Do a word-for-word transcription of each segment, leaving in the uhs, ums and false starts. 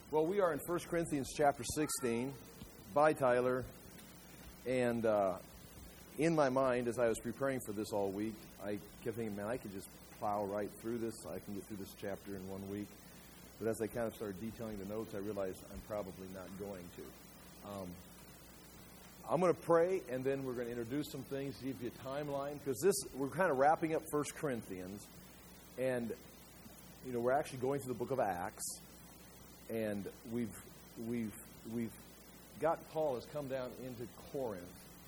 Well, we are in First Corinthians chapter sixteen by Tyler, and uh, in my mind, as I was preparing for this all week, I kept thinking, man, I could just plow right through this. I can get through this chapter in one week. But as I kind of started detailing the notes, I realized I'm probably not going to. Um, I'm going to pray, and then we're going to introduce some things, give you a timeline, because this we're kind of wrapping up First Corinthians, and you know we're actually going through the book of Acts. And we've we've we've got Paul has come down into Corinth,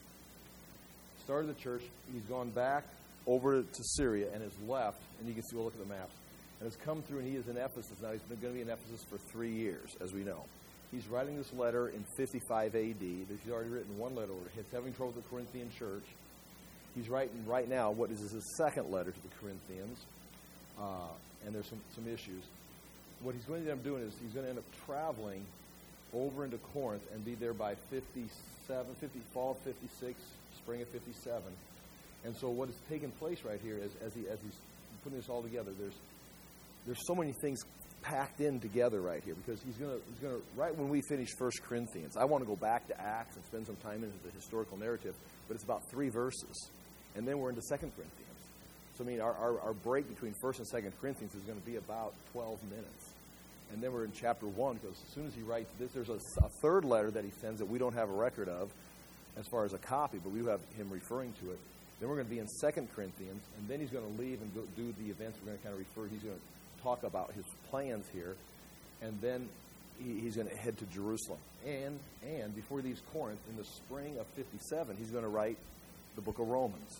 started the church. He's gone back over to Syria and has left. And you can see, we'll look at the maps. And has come through, and he is in Ephesus now. He's been going to be in Ephesus for three years, as we know. He's writing this letter in fifty-five A D. He's already written one letter over. He's having trouble with the Corinthian church. He's writing right now what is his second letter to the Corinthians, uh, and there's some some issues. What he's going to end up doing is he's going to end up traveling over into Corinth and be there by fifty-seven, fifty, fall of fifty-six, spring of fifty-seven. And so what is taking place right here is as he as he's putting this all together, there's there's so many things packed in together right here, because he's going to he's going to right when we finish First Corinthians, I want to go back to Acts and spend some time into the historical narrative, but it's about three verses, and then we're into Second Corinthians. So I mean, our, our our break between First and Second Corinthians is going to be about twelve minutes. And then we're in chapter one, because as soon as he writes this, there's a, a third letter that he sends that we don't have a record of as far as a copy, but we have him referring to it. Then we're going to be in Second Corinthians, and then he's going to leave and go do the events we're going to kind of refer. He's going to talk about his plans here, and then he, he's going to head to Jerusalem. And and before he leaves Corinth, in the spring of fifty-seven, he's going to write the book of Romans.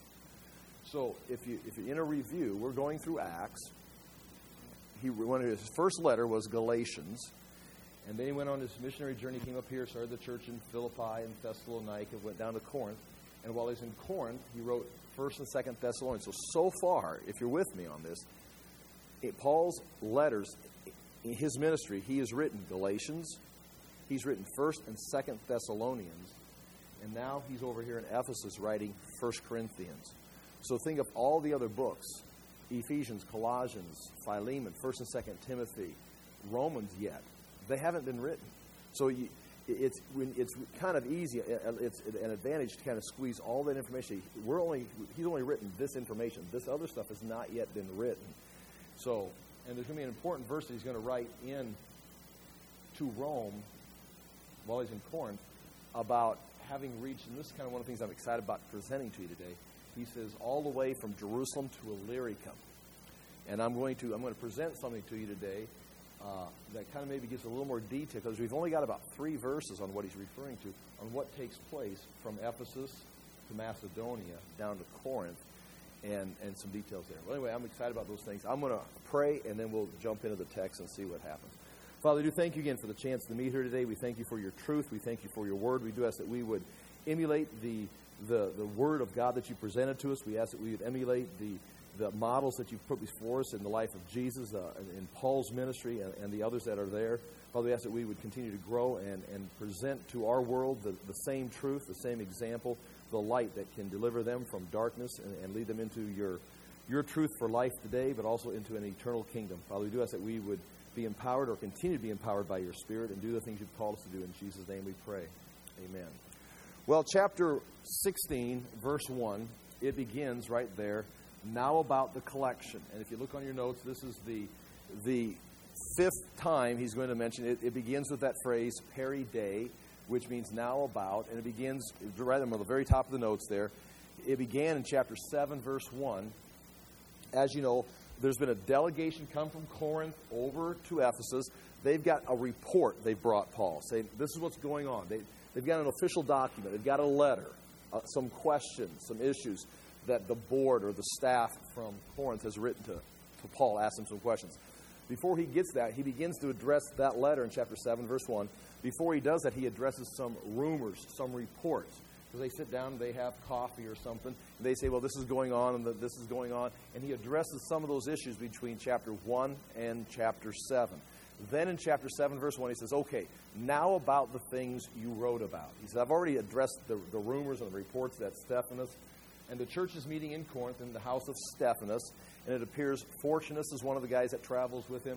So if you if you're in a review, we're going through Acts. He, one of his first letter was Galatians, and then he went on his missionary journey, came up here, started the church in Philippi and Thessalonica, went down to Corinth, and while he's in Corinth, he wrote First and Second Thessalonians. So, so far, if you're with me on this, it, Paul's letters, in his ministry, he has written Galatians, he's written First and Second Thessalonians, and now he's over here in Ephesus writing First Corinthians. So think of all the other books. Ephesians, Colossians, Philemon, First and Second Timothy, Romans yet. They haven't been written. So you, it's it's kind of easy. It's an advantage to kind of squeeze all that information. We're only he's only written this information. This other stuff has not yet been written. So, and there's going to be an important verse that he's going to write in to Rome while he's in Corinth about having reached, and this is kind of one of the things I'm excited about presenting to you today. He says, all the way from Jerusalem to Illyricum. And I'm going to I'm going to present something to you today uh, that kind of maybe gives a little more detail, because we've only got about three verses on what he's referring to, on what takes place from Ephesus to Macedonia down to Corinth, and, and some details there. Well, anyway, I'm excited about those things. I'm going to pray, and then we'll jump into the text and see what happens. Father, we do thank you again for the chance to meet here today. We thank you for your truth. We thank you for your word. We do ask that we would emulate the The, the Word of God that you presented to us. We ask that we would emulate the, the models that you've put before us in the life of Jesus, uh, in Paul's ministry, and, and the others that are there. Father, we ask that we would continue to grow and, and present to our world the, the same truth, the same example, the light that can deliver them from darkness and, and lead them into your, your truth for life today, but also into an eternal kingdom. Father, we do ask that we would be empowered or continue to be empowered by your Spirit and do the things you've called us to do. In Jesus' name we pray. Amen. Well, chapter sixteen, verse one, it begins right there, now about the collection. And if you look on your notes, this is the the fifth time he's going to mention it. It begins with that phrase, peri de, which means now about, and it begins right at the very top of the notes there. It began in chapter seven, verse one. As you know, there's been a delegation come from Corinth over to Ephesus. They've got a report they've brought Paul, saying this is what's going on. They They've got an official document. They've got a letter, uh, some questions, some issues that the board or the staff from Corinth has written to, to Paul, ask him some questions. Before he gets that, he begins to address that letter in chapter seven, verse one. Before he does that, he addresses some rumors, some reports. Because they sit down, they have coffee or something, and they say, well, this is going on, and this is going on. And he addresses some of those issues between chapter one and chapter seven. Then in chapter seven, verse one, he says, okay, now about the things you wrote about. He said, I've already addressed the, the rumors and the reports that Stephanas, and the church is meeting in Corinth in the house of Stephanas, and it appears Fortunus is one of the guys that travels with him, and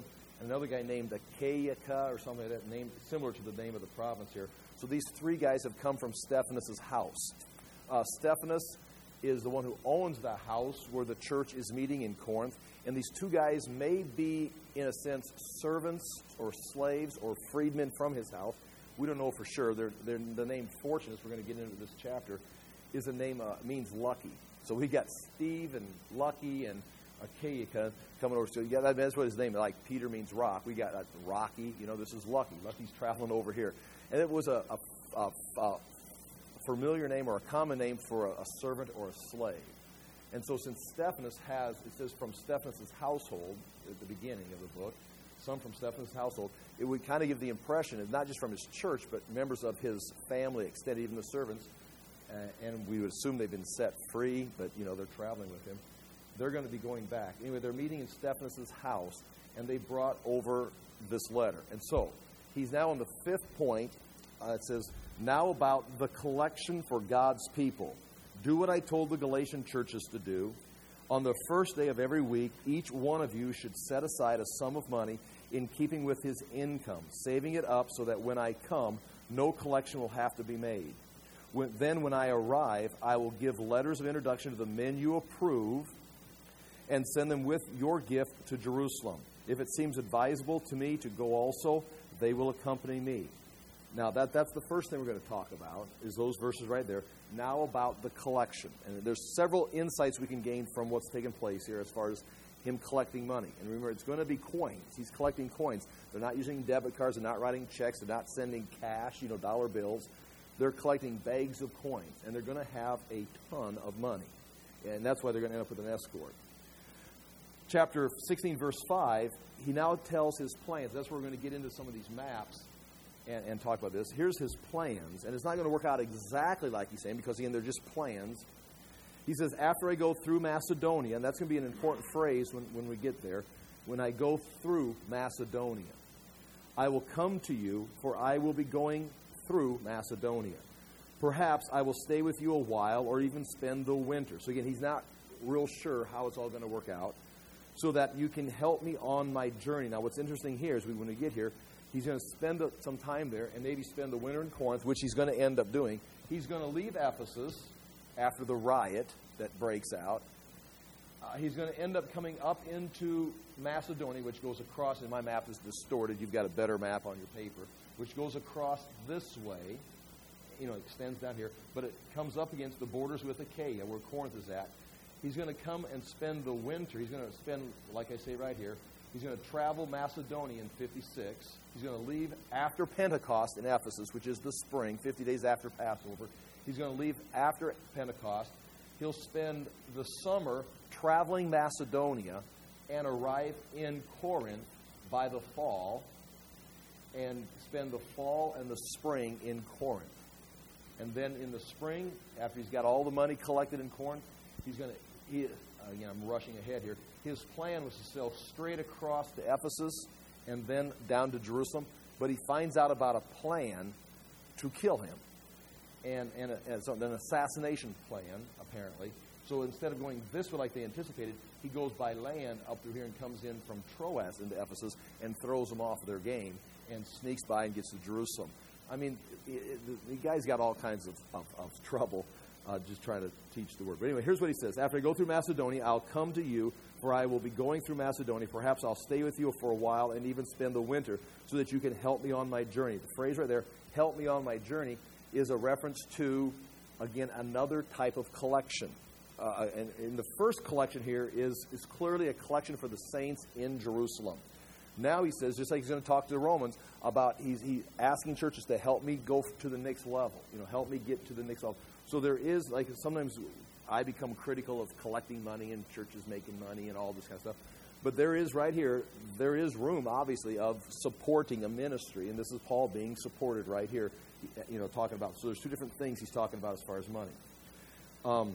another guy named Achaia or something like that, named similar to the name of the province here. So these three guys have come from Stephanas' house. Uh, Stephanas is the one who owns the house where the church is meeting in Corinth. And these two guys may be, in a sense, servants or slaves or freedmen from his house. We don't know for sure. They're, they're, the name Fortunus, we're going to get into this chapter, is a name, uh, means lucky. So we got Steve and Lucky and Achaia coming over. So you got, that's what his name is. Like Peter means rock. We got uh, Rocky. You know, this is Lucky. Lucky's traveling over here. And it was a, a, a, a familiar name or a common name for a, a servant or a slave. And so since Stephanas has, it says from Stephanas' household at the beginning of the book, some from Stephanas' household, it would kind of give the impression, of not just from his church, but members of his family, extended even the servants, uh, and we would assume they've been set free, but, you know, they're traveling with him. They're going to be going back. Anyway, they're meeting in Stephanas' house, and they brought over this letter. And so, he's now on the fifth point. Uh, it says, now about the collection for God's people. Do what I told the Galatian churches to do. On the first day of every week, each one of you should set aside a sum of money in keeping with his income, saving it up so that when I come, no collection will have to be made. When, then when I arrive, I will give letters of introduction to the men you approve and send them with your gift to Jerusalem. If it seems advisable to me to go also, they will accompany me. Now, that, that's the first thing we're going to talk about, is those verses right there. Now about the collection. And there's several insights we can gain from what's taken place here as far as him collecting money. And remember, it's going to be coins. He's collecting coins. They're not using debit cards. They're not writing checks. They're not sending cash, you know, dollar bills. They're collecting bags of coins. And they're going to have a ton of money. And that's why they're going to end up with an escort. Chapter sixteen, verse five, he now tells his plans. That's where we're going to get into some of these maps. And, and talk about this. Here's his plans. And it's not going to work out exactly like he's saying because, again, they're just plans. He says, after I go through Macedonia, and that's going to be an important phrase when, when we get there, when I go through Macedonia, I will come to you, for I will be going through Macedonia. Perhaps I will stay with you a while or even spend the winter. So, again, he's not real sure how it's all going to work out, so that you can help me on my journey. Now, what's interesting here is we, when we get here, he's going to spend some time there and maybe spend the winter in Corinth, which he's going to end up doing. He's going to leave Ephesus after the riot that breaks out. Uh, he's going to end up coming up into Macedonia, which goes across, and my map is distorted. You've got a better map on your paper, which goes across this way. You know, it extends down here, but it comes up against the borders with Achaia, where Corinth is at. He's going to come and spend the winter. He's going to spend, like I say right here, he's going to travel Macedonia in fifty-six. He's going to leave after Pentecost in Ephesus, which is the spring, fifty days after Passover. He's going to leave after Pentecost. He'll spend the summer traveling Macedonia and arrive in Corinth by the fall and spend the fall and the spring in Corinth. And then in the spring, after he's got all the money collected in Corinth, he's going to, he, again, I'm rushing ahead here. His plan was to sail straight across to Ephesus and then down to Jerusalem. But he finds out about a plan to kill him. And, and, a, and so an assassination plan, apparently. So instead of going this way like they anticipated, he goes by land up through here and comes in from Troas into Ephesus and throws them off their game and sneaks by and gets to Jerusalem. I mean, it, it, the guy's got all kinds of, of, of trouble uh, just trying to teach the word. But anyway, here's what he says. After I go through Macedonia, I'll come to you, for I will be going through Macedonia. Perhaps I'll stay with you for a while and even spend the winter so that you can help me on my journey. The phrase right there, help me on my journey, is a reference to, again, another type of collection. Uh, and, and the first collection here is, is clearly a collection for the saints in Jerusalem. Now he says, just like he's going to talk to the Romans, about he's he asking churches to help me go to the next level. You know, help me get to the next level. So there is, like, sometimes I become critical of collecting money and churches making money and all this kind of stuff. But there is right here, there is room, obviously, of supporting a ministry. And this is Paul being supported right here, you know, talking about. So there's two different things he's talking about as far as money. Um,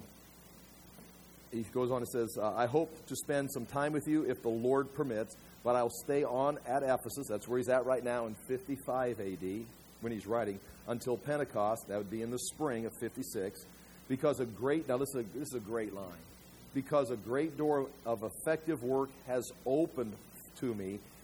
he goes on and says, uh, I hope to spend some time with you if the Lord permits, but I'll stay on at Ephesus. That's where he's at right now in fifty-five A D when he's writing, until Pentecost. That would be in the spring of fifty-six. Because a great, now this is a, this is a great line. Because a great door of effective work has opened to me,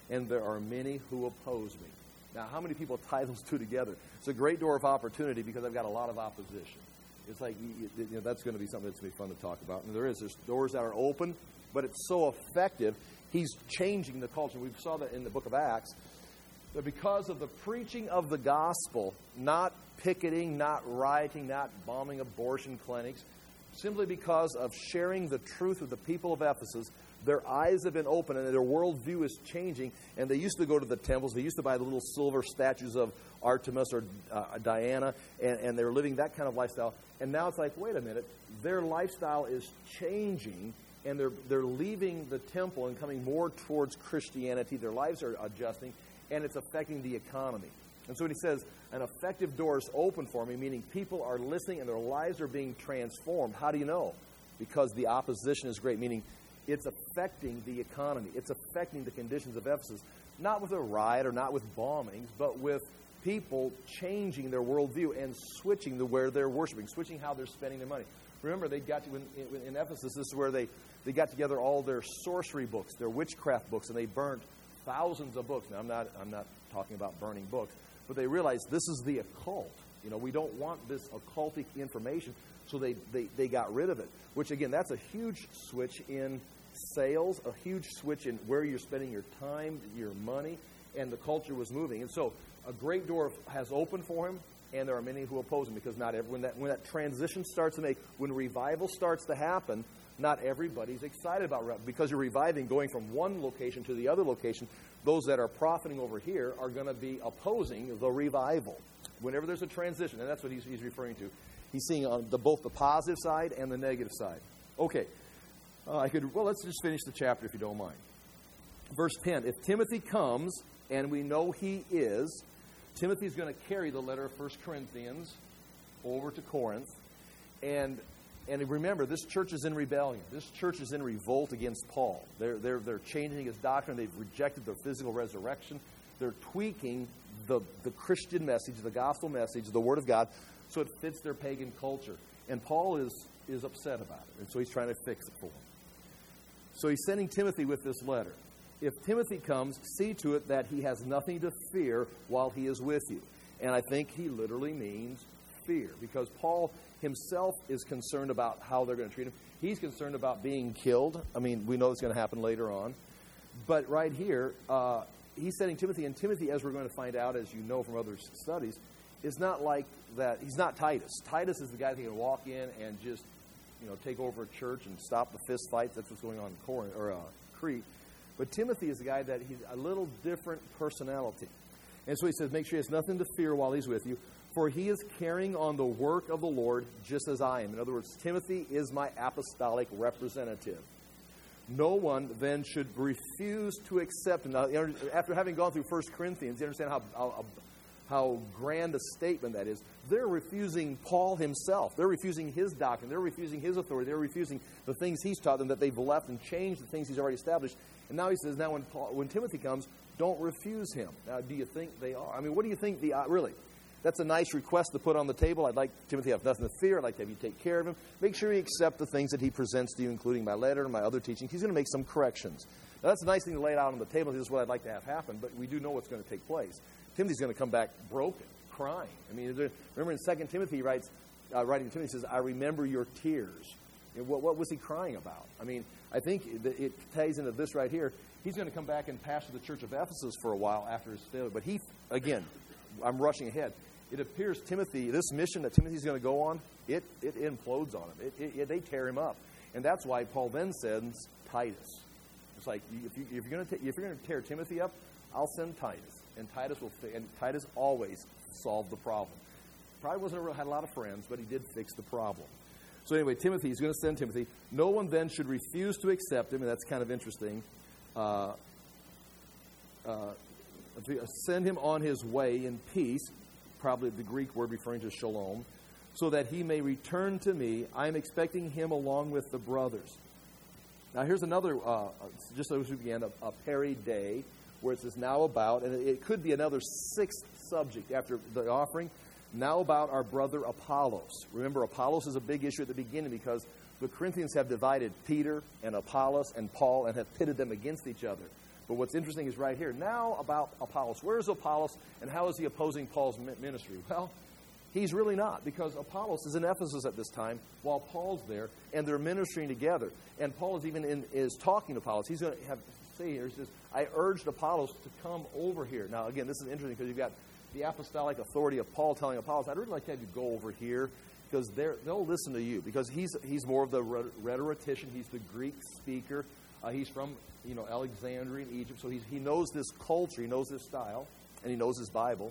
and there are many who oppose me. Now, how many people tie those two together? It's a great door of opportunity because I've got a lot of opposition. It's like, you know, that's going to be something that's going to be fun to talk about. And there is. There's doors that are open, but it's so effective. He's changing the culture. We saw that in the book of Acts. That because of the preaching of the gospel, not picketing, not rioting, not bombing abortion clinics, simply because of sharing the truth with the people of Ephesus, their eyes have been opened and their worldview is changing. And they used to go to the temples. They used to buy the little silver statues of Artemis or uh, Diana, and, and they were living that kind of lifestyle. And now it's like, wait a minute, their lifestyle is changing, and they're they're leaving the temple and coming more towards Christianity. Their lives are adjusting, and it's affecting the economy. And so when he says, an effective door is open for me, meaning people are listening and their lives are being transformed. How do you know? Because the opposition is great, meaning it's affecting the economy. It's affecting the conditions of Ephesus, not with a riot or not with bombings, but with people changing their worldview and switching to where they're worshiping, switching how they're spending their money. Remember, they got to, in, in Ephesus, this is where they, they got together all their sorcery books, their witchcraft books, and they burnt thousands of books. Now, I'm not, I'm not talking about burning books, but they realized this is the occult. You know, we don't want this occultic information, so they, they, they got rid of it, which, again, that's a huge switch in sales, a huge switch in where you're spending your time, your money, and the culture was moving. And so a great door has opened for him, and there are many who oppose him because not every, when that when that transition starts to make, when revival starts to happen, not everybody's excited about revival. Because you're reviving, going from one location to the other location, those that are profiting over here are going to be opposing the revival. Whenever there's a transition, and that's what he's, he's referring to. He's seeing on the, both the positive side and the negative side. Okay, uh, I could. Well, let's just finish the chapter if you don't mind. Verse ten, if Timothy comes, and we know he is, Timothy's going to carry the letter of First Corinthians over to Corinth. And and remember, this church is in rebellion. This church is in revolt against Paul. They're, they're, they're changing his doctrine. They've rejected the physical resurrection. They're tweaking the, the Christian message, the gospel message, the Word of God, so it fits their pagan culture. And Paul is, is upset about it. And so he's trying to fix it for them. So he's sending Timothy with this letter. If Timothy comes, see to it that he has nothing to fear while he is with you. And I think he literally means fear, because Paul himself is concerned about how they're going to treat him. He's concerned about being killed. I mean, we know it's going to happen later on. But right here, uh, he's sending Timothy, and Timothy, as we're going to find out, as you know from other studies, is not like that. He's not Titus. Titus is the guy that can walk in and just, you know, take over a church and stop the fist fights. That's what's going on in Corinth, or uh, Crete. But Timothy is the guy that he's a little different personality. And so he says, make sure he has nothing to fear while he's with you, for he is carrying on the work of the Lord just as I am. In other words, Timothy is my apostolic representative. No one then should refuse to accept him. Now, after having gone through First Corinthians, you understand how, how, how grand a statement that is. They're refusing Paul himself. They're refusing his doctrine. They're refusing his authority. They're refusing the things he's taught them, that they've left and changed the things he's already established. And now he says, now when Paul, when Timothy comes, don't refuse him. Now, do you think they are? I mean, what do you think the, uh, really? That's a nice request to put on the table. I'd like Timothy to have nothing to fear. I'd like to have you take care of him. Make sure you accept the things that he presents to you, including my letter and my other teachings. He's going to make some corrections. Now, that's a nice thing to lay it out on the table. This is what I'd like to have happen, but we do know what's going to take place. Timothy's going to come back broken, crying. I mean, remember in Second Timothy, he writes, uh, writing to Timothy, says, I remember your tears. And what, what was he crying about? I mean, I think it ties into this right here. He's going to come back and pastor the church of Ephesus for a while after his failure. But he, again, I'm rushing ahead. It appears Timothy, this mission that Timothy's going to go on, it, it implodes on him. It, it, it, they tear him up. And that's why Paul then sends Titus. It's like, if, you, if you're going to if you're going to tear Timothy up, I'll send Titus. And Titus will fi- and Titus always solved the problem. Probably wasn't a, had a lot of friends, but he did fix the problem. So anyway, Timothy, he's going to send Timothy. No one then should refuse to accept him, and that's kind of interesting. Uh, uh, send him on his way in peace, probably the Greek word referring to shalom, so that he may return to me. I am expecting him along with the brothers. Now here's another, uh, just as we began, a, a peri day, where it says now about, and it, it could be another sixth subject after the offering, now about our brother Apollos. Remember, Apollos is a big issue at the beginning because the Corinthians have divided Peter and Apollos and Paul and have pitted them against each other. But what's interesting is right here. Now about Apollos. Where is Apollos, and how is he opposing Paul's ministry? Well, he's really not, because Apollos is in Ephesus at this time while Paul's there, and they're ministering together. And Paul is even in, is talking to Apollos. He's going to have say here, he says, I urged Apollos to come over here. Now, again, this is interesting because you've got the apostolic authority of Paul telling Apollos, I'd really like to have you go over here, because they'll listen to you, because he's he's more of the rhetorician. He's the Greek speaker. Uh, he's from you know Alexandria in Egypt, so he's, he knows this culture, he knows this style, and he knows his Bible,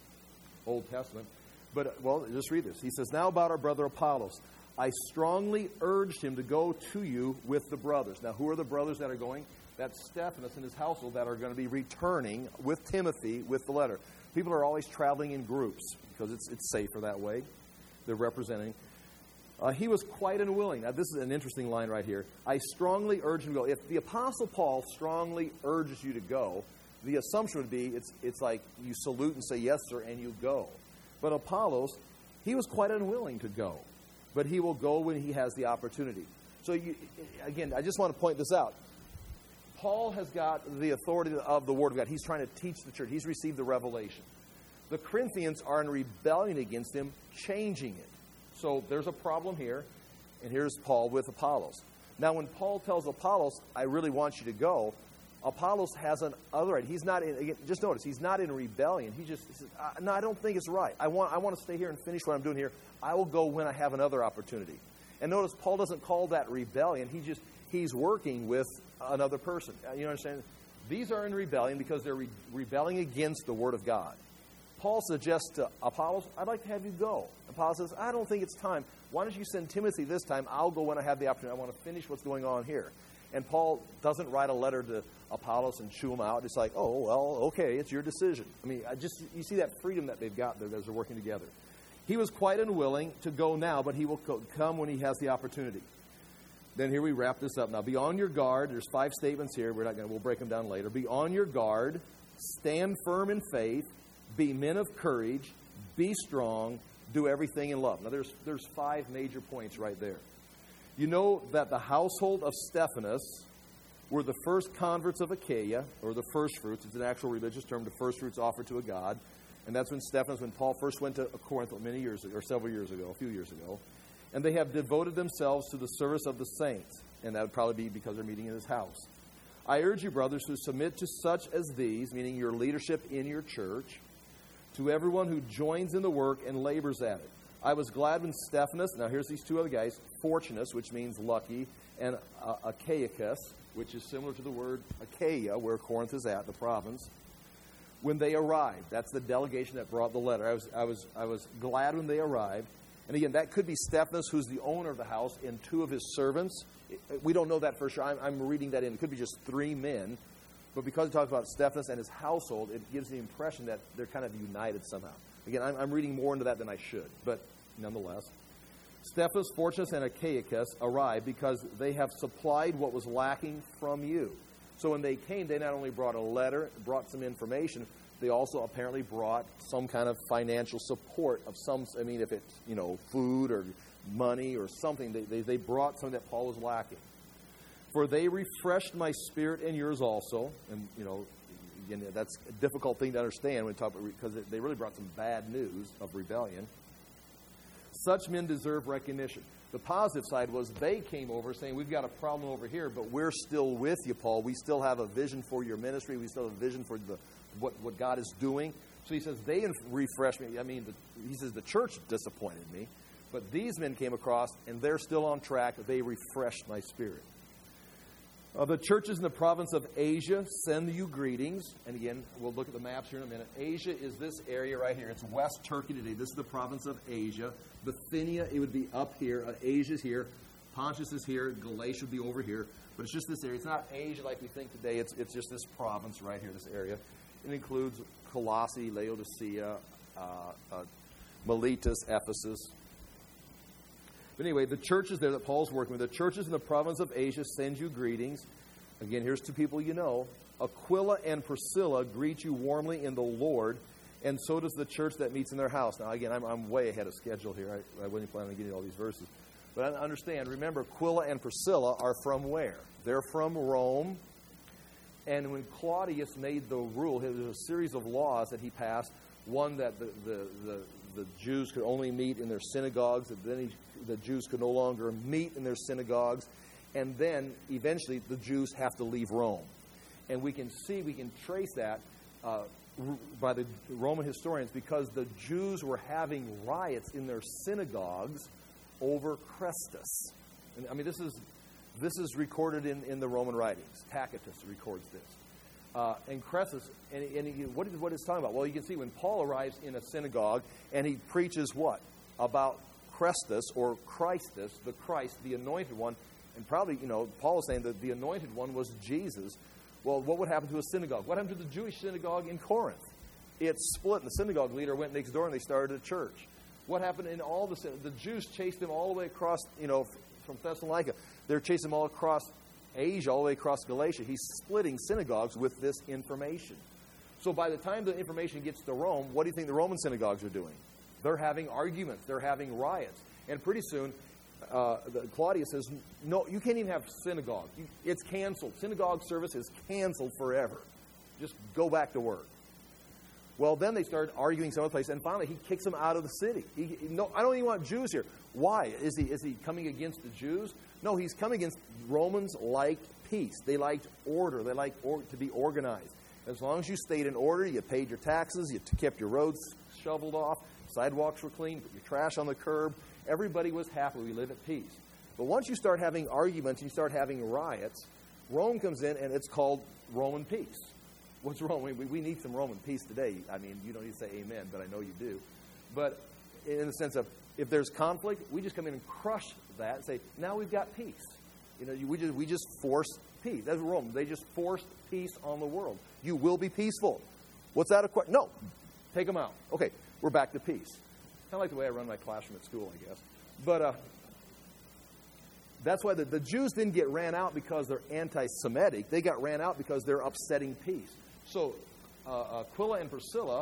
Old Testament. But, uh, well, just read this. He says, now about our brother Apollos, I strongly urged him to go to you with the brothers. Now, who are the brothers that are going? That's Stephanas and his household that are going to be returning with Timothy with the letter. People are always traveling in groups because it's it's safer that way. They're representing. Uh, he was quite unwilling. Now, this is an interesting line right here. I strongly urge him to go. If the Apostle Paul strongly urges you to go, the assumption would be it's it's like you salute and say, yes, sir, and you go. But Apollos, he was quite unwilling to go. But he will go when he has the opportunity. So, you, again, I just want to point this out. Paul has got the authority of the Word of God. He's trying to teach the church. He's received the revelation. The Corinthians are in rebellion against him, changing it. So there's a problem here, and here's Paul with Apollos. Now, when Paul tells Apollos, I really want you to go, Apollos has an other right. He's not in, again, just notice, he's not in rebellion. He just says, no, I don't think it's right. I want, I want to stay here and finish what I'm doing here. I will go when I have another opportunity. And notice, Paul doesn't call that rebellion. He just, he's working with another person. You understand? These are in rebellion because they're re- rebelling against the Word of God. Paul suggests to Apollos, I'd like to have you go. Apollos says, I don't think it's time. Why don't you send Timothy this time? I'll go when I have the opportunity. I want to finish what's going on here. And Paul doesn't write a letter to Apollos and chew him out. It's like, oh, well, okay, it's your decision. I mean, I just you see that freedom that they've got there as they're working together. He was quite unwilling to go now, but he will come when he has the opportunity. Then here we wrap this up. Now, be on your guard. There's five statements here. We're not going to, we'll break them down later. Be on your guard. Stand firm in faith. Be men of courage. Be strong. Do everything in love. Now, there's there's five major points right there. You know that the household of Stephanas were the first converts of Achaia, or the first fruits. It's an actual religious term, the first fruits offered to a god. And that's when Stephanas, when Paul first went to Corinth many years ago, or several years ago, a few years ago. And they have devoted themselves to the service of the saints. And that would probably be because they're meeting in his house. I urge you, brothers, to submit to such as these, meaning your leadership in your church, to everyone who joins in the work and labors at it. I was glad when Stephanas, now here's these two other guys, Fortunus, which means lucky, and uh, Achaicus, which is similar to the word Achaia, where Corinth is at, the province, when they arrived. That's the delegation that brought the letter. I was, I was, I was glad when they arrived. And again, that could be Stephanas, who's the owner of the house, and two of his servants. We don't know that for sure. I'm, I'm reading that in. It could be just three men. But because it talks about Stephanas and his household, it gives the impression that they're kind of united somehow. Again, I'm, I'm reading more into that than I should. But nonetheless, Stephanas, Fortunus, and Achaicus arrived because they have supplied what was lacking from you. So when they came, they not only brought a letter, brought some information, they also apparently brought some kind of financial support of some, I mean, if it's, you know, food or money or something, they, they, they brought something that Paul was lacking. For they refreshed my spirit and yours also. And, you know, again, that's a difficult thing to understand when we talk about, because they really brought some bad news of rebellion. Such men deserve recognition. The positive side was they came over saying, we've got a problem over here, but we're still with you, Paul. We still have a vision for your ministry. We still have a vision for the what, what God is doing. So he says, they refreshed me. I mean, the, he says, the church disappointed me. But these men came across, and they're still on track. They refreshed my spirit. Uh, the churches in the province of Asia send you greetings. And again, we'll look at the maps here in a minute. Asia is this area right here. It's West Turkey today. This is the province of Asia. Bithynia, it would be up here. Uh, Asia's here. Pontus is here. Galatia would be over here. But it's just this area. It's not Asia like we think today. It's it's just this province right here, this area. It includes Colossae, Laodicea, uh, uh, Miletus, Ephesus. But anyway, the churches there that Paul's working with, the churches in the province of Asia send you greetings. Again, here's two people you know. Aquila and Priscilla greet you warmly in the Lord, and so does the church that meets in their house. Now, again, I'm, I'm way ahead of schedule here. I, I wasn't planning on getting all these verses. But I understand, remember, Aquila and Priscilla are from where? They're from Rome, And when Claudius made the rule, there was a series of laws that he passed. One, that the, the, the, the Jews could only meet in their synagogues. And then he, the Jews could no longer meet in their synagogues. And then, eventually, the Jews have to leave Rome. And we can see, we can trace that uh, by the Roman historians, because the Jews were having riots in their synagogues over Chrestus. And, I mean, this is this is recorded in, in the Roman writings. Tacitus records this. Uh, and Chrestus, and, and he, what is what it's talking about? Well, you can see when Paul arrives in a synagogue and he preaches what? About Chrestus or Christus, the Christ, the anointed one. And probably, you know, Paul is saying that the anointed one was Jesus. Well, what would happen to a synagogue? What happened to the Jewish synagogue in Corinth? It split, and the synagogue leader went next door and they started a church. What happened in all the the Jews chased them all the way across, you know, from Thessalonica. They're chasing them all across Asia, all the way across Galatia. He's splitting synagogues with this information. So by the time the information gets to Rome, what do you think the Roman synagogues are doing? They're having arguments. They're having riots. And pretty soon, uh, the, Claudius says, no, you can't even have synagogue. You, it's canceled. Synagogue service is canceled forever. Just go back to work. Well, then they started arguing some other place, and finally he kicks them out of the city. He, he, no, I don't even want Jews here. Why? Is he is he coming against the Jews? No, he's coming against Romans liked peace. They liked order. They liked or, to be organized. As long as you stayed in order, you paid your taxes, you kept your roads shoveled off, sidewalks were clean, put your trash on the curb, everybody was happy. We live at peace. But once you start having arguments, you start having riots, Rome comes in, and it's called Roman peace. What's wrong? We, we need some Roman peace today. I mean, you don't need to say amen, but I know you do. But in the sense of, if there's conflict, we just come in and crush that and say, now we've got peace. You know, we just we just force peace. That's Rome. They just forced peace on the world. You will be peaceful. What's that a question? No. Take them out. Okay, we're back to peace. Kind of like the way I run my classroom at school, I guess. But uh, that's why the, the Jews didn't get ran out because they're anti-Semitic. They got ran out because they're upsetting peace. So uh, Aquila and Priscilla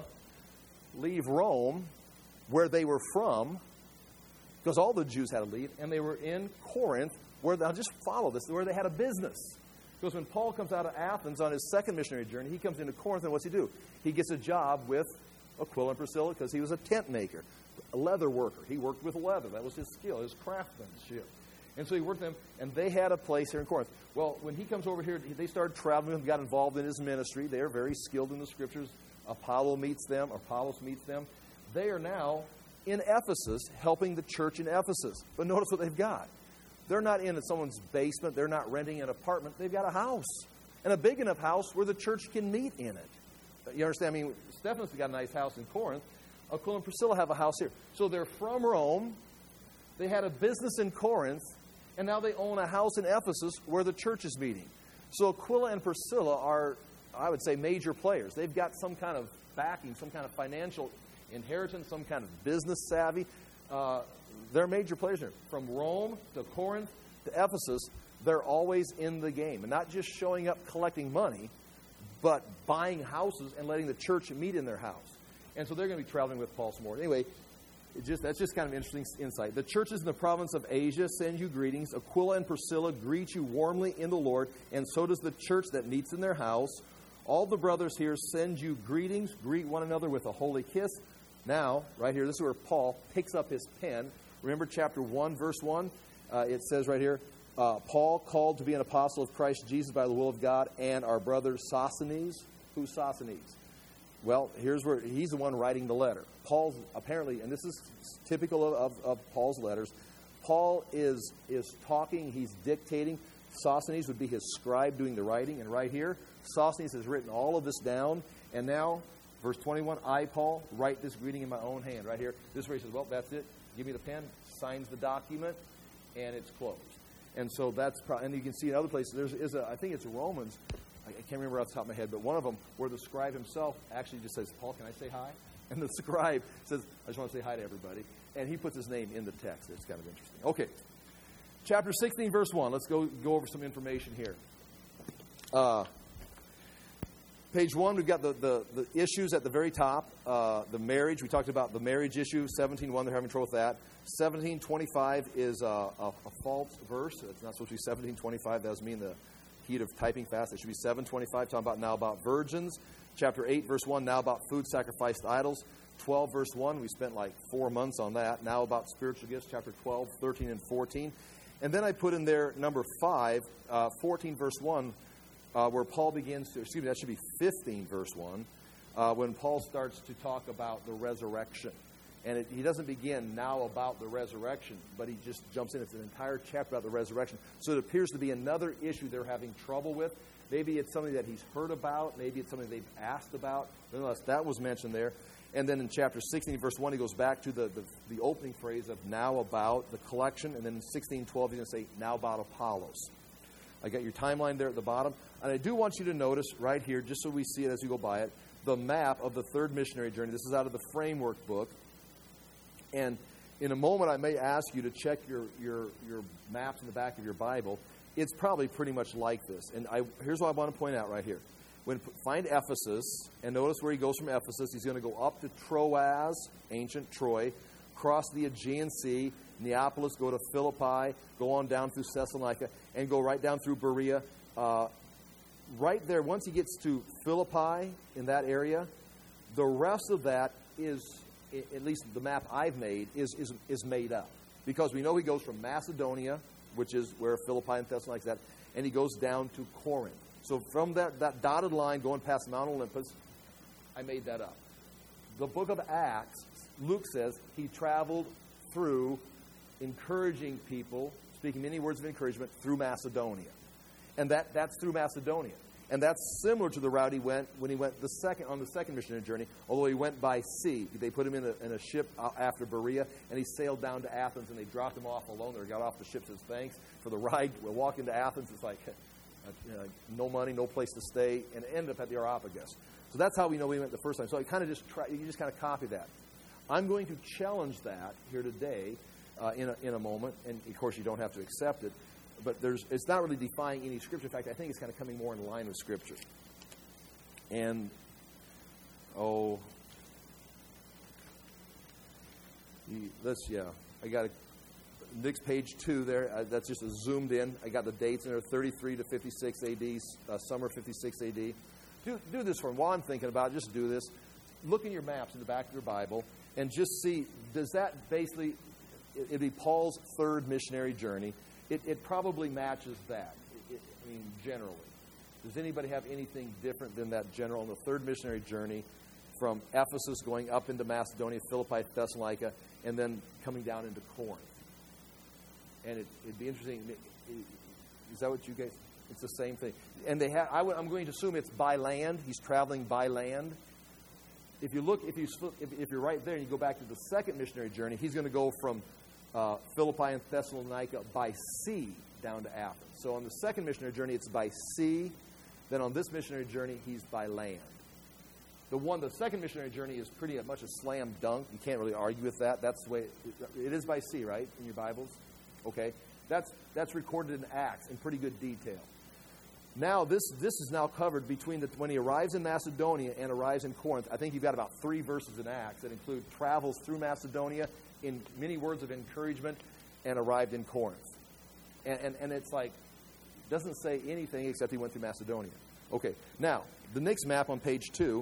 leave Rome, where they were from, because all the Jews had to leave, and they were in Corinth, where they'll just follow this, where they had a business. Because when Paul comes out of Athens on his second missionary journey, he comes into Corinth, and what's he do? He gets a job with Aquila and Priscilla because he was a tent maker, a leather worker. He worked with leather. That was his skill, his craftsmanship. And so he worked with them, and they had a place here in Corinth. Well, when he comes over here, they started traveling with him, got involved in his ministry. They are very skilled in the Scriptures. Apollo meets them, Apollos meets them. They are now in Ephesus helping the church in Ephesus. But notice what they've got. They're not in someone's basement. They're not renting an apartment. They've got a house, and a big enough house where the church can meet in it. You understand? I mean, Stephanus got a nice house in Corinth. Aquila and Priscilla have a house here. So they're from Rome. They had a business in Corinth. And now they own a house in Ephesus where the church is meeting. So Aquila and Priscilla are, I would say, major players. They've got some kind of backing, some kind of financial inheritance, some kind of business savvy. Uh, they're major players here. From Rome to Corinth to Ephesus, they're always in the game. And not just showing up collecting money, but buying houses and letting the church meet in their house. And so they're going to be traveling with Paul some more. Anyway, It just, that's just kind of interesting insight. The churches in the province of Asia send you greetings. Aquila and Priscilla greet you warmly in the Lord, and so does the church that meets in their house. All the brothers here send you greetings. Greet one another with a holy kiss. Now, right here, this is where Paul picks up his pen. Remember chapter one, verse one? Uh, it says right here, uh, Paul, called to be an apostle of Christ Jesus by the will of God, and our brother Sosthenes. Who's Sosthenes? Well, here's where he's the one writing the letter. Paul's apparently, and this is typical of, of, of Paul's letters, Paul is is talking, he's dictating. Sosthenes would be his scribe doing the writing. And right here, Sosthenes has written all of this down. And now, verse twenty-one, I, Paul, write this greeting in my own hand. Right here, this is where he says, well, that's it. Give me the pen, signs the document, and it's closed. And so that's, pro- and you can see in other places, there's is a, I think it's Romans, I can't remember off the top of my head, but one of them where the scribe himself actually just says, Paul, can I say hi? And the scribe says, I just want to say hi to everybody. And he puts his name in the text. It's kind of interesting. Okay. Chapter sixteen, verse one. Let's go, go over some information here. Uh, page one, we've got the, the, the issues at the very top. Uh, the marriage. We talked about the marriage issue. seventeen one, they're having trouble with that. seventeen twenty-five is a, a, a false verse. It's not supposed to be seventeen twenty-five. That doesn't mean the heat of typing fast. It should be seven twenty-five, talking about now about virgins. Chapter eight, verse one, now about food sacrificed to idols. twelve, verse one, we spent like four months on that. Now about spiritual gifts, chapter twelve, thirteen, and fourteen. And then I put in there number five, uh, fourteen, verse one, uh, where Paul begins to, excuse me, that should be fifteen, verse one, uh, when Paul starts to talk about the resurrection. And it, he doesn't begin now about the resurrection, but he just jumps in. It's an entire chapter about the resurrection. So it appears to be another issue they're having trouble with. Maybe it's something that he's heard about. Maybe it's something they've asked about. Nonetheless, that was mentioned there. And then in chapter sixteen, verse one, he goes back to the, the, the opening phrase of now about the collection. And then in sixteen twelve, he's going to say now about Apollos. I got your timeline there at the bottom. And I do want you to notice right here, just so we see it as we go by it, the map of the third missionary journey. This is out of the Framework book. And in a moment, I may ask you to check your, your, your maps in the back of your Bible. It's probably pretty much like this. And I, here's what I want to point out right here. When find Ephesus, and notice where he goes from Ephesus. He's going to go up to Troas, ancient Troy, cross the Aegean Sea, Neapolis, go to Philippi, go on down through Thessalonica, and go right down through Berea. Uh, right there, once he gets to Philippi in that area, the rest of that is, at least the map I've made, is, is, is made up. Because we know he goes from Macedonia, which is where Philippi and Thessalonica is at, and he goes down to Corinth. So from that, that dotted line going past Mount Olympus, I made that up. The book of Acts, Luke says, he traveled through encouraging people, speaking many words of encouragement, through Macedonia. And that, that's through Macedonia. And that's similar to the route he went when he went the second on the second missionary journey, although he went by sea. They put him in a, in a ship after Berea, and he sailed down to Athens, and they dropped him off alone. They got off the ship, says, thanks for the ride. We'll walk into Athens. It's like uh, you know, no money, no place to stay, and ended up at the Areopagus. So that's how we know we went the first time. So I kind of just try, you just kind of copy that. I'm going to challenge that here today uh, in, a, in a moment, and of course you don't have to accept it. But there's, it's not really defying any Scripture. In fact, I think it's kind of coming more in line with Scripture. And, oh, let's, yeah, I got a, next page two there. Uh, that's just a zoomed in. I got the dates in there, thirty-three to fifty-six A D, uh, summer fifty-six A D. Do, do this for me. While I'm thinking about it, just do this. Look in your maps in the back of your Bible and just see, does that basically, it'd be Paul's third missionary journey. It, it probably matches that, it, it, I mean, generally. Does anybody have anything different than that general on the third missionary journey from Ephesus going up into Macedonia, Philippi, Thessalonica, and then coming down into Corinth? And it, it'd be interesting. It, it, is that what you guys, it's the same thing. And they have, I would, I'm going to assume it's by land. He's traveling by land. If you look, if, you, if, if you're right there and you go back to the second missionary journey, he's going to go from Uh, Philippi and Thessalonica by sea down to Athens. So on the second missionary journey, it's by sea. Then on this missionary journey, he's by land. The one, the second missionary journey is pretty much a slam dunk. You can't really argue with that. That's the way it, it is by sea, right? In your Bibles, okay. That's that's recorded in Acts in pretty good detail. Now this this is now covered between the when he arrives in Macedonia and arrives in Corinth. I think you've got about three verses in Acts that include travels through Macedonia in many words of encouragement and arrived in Corinth. And, and, and it's like, doesn't say anything except he went through Macedonia. Okay, now, the next map on page two,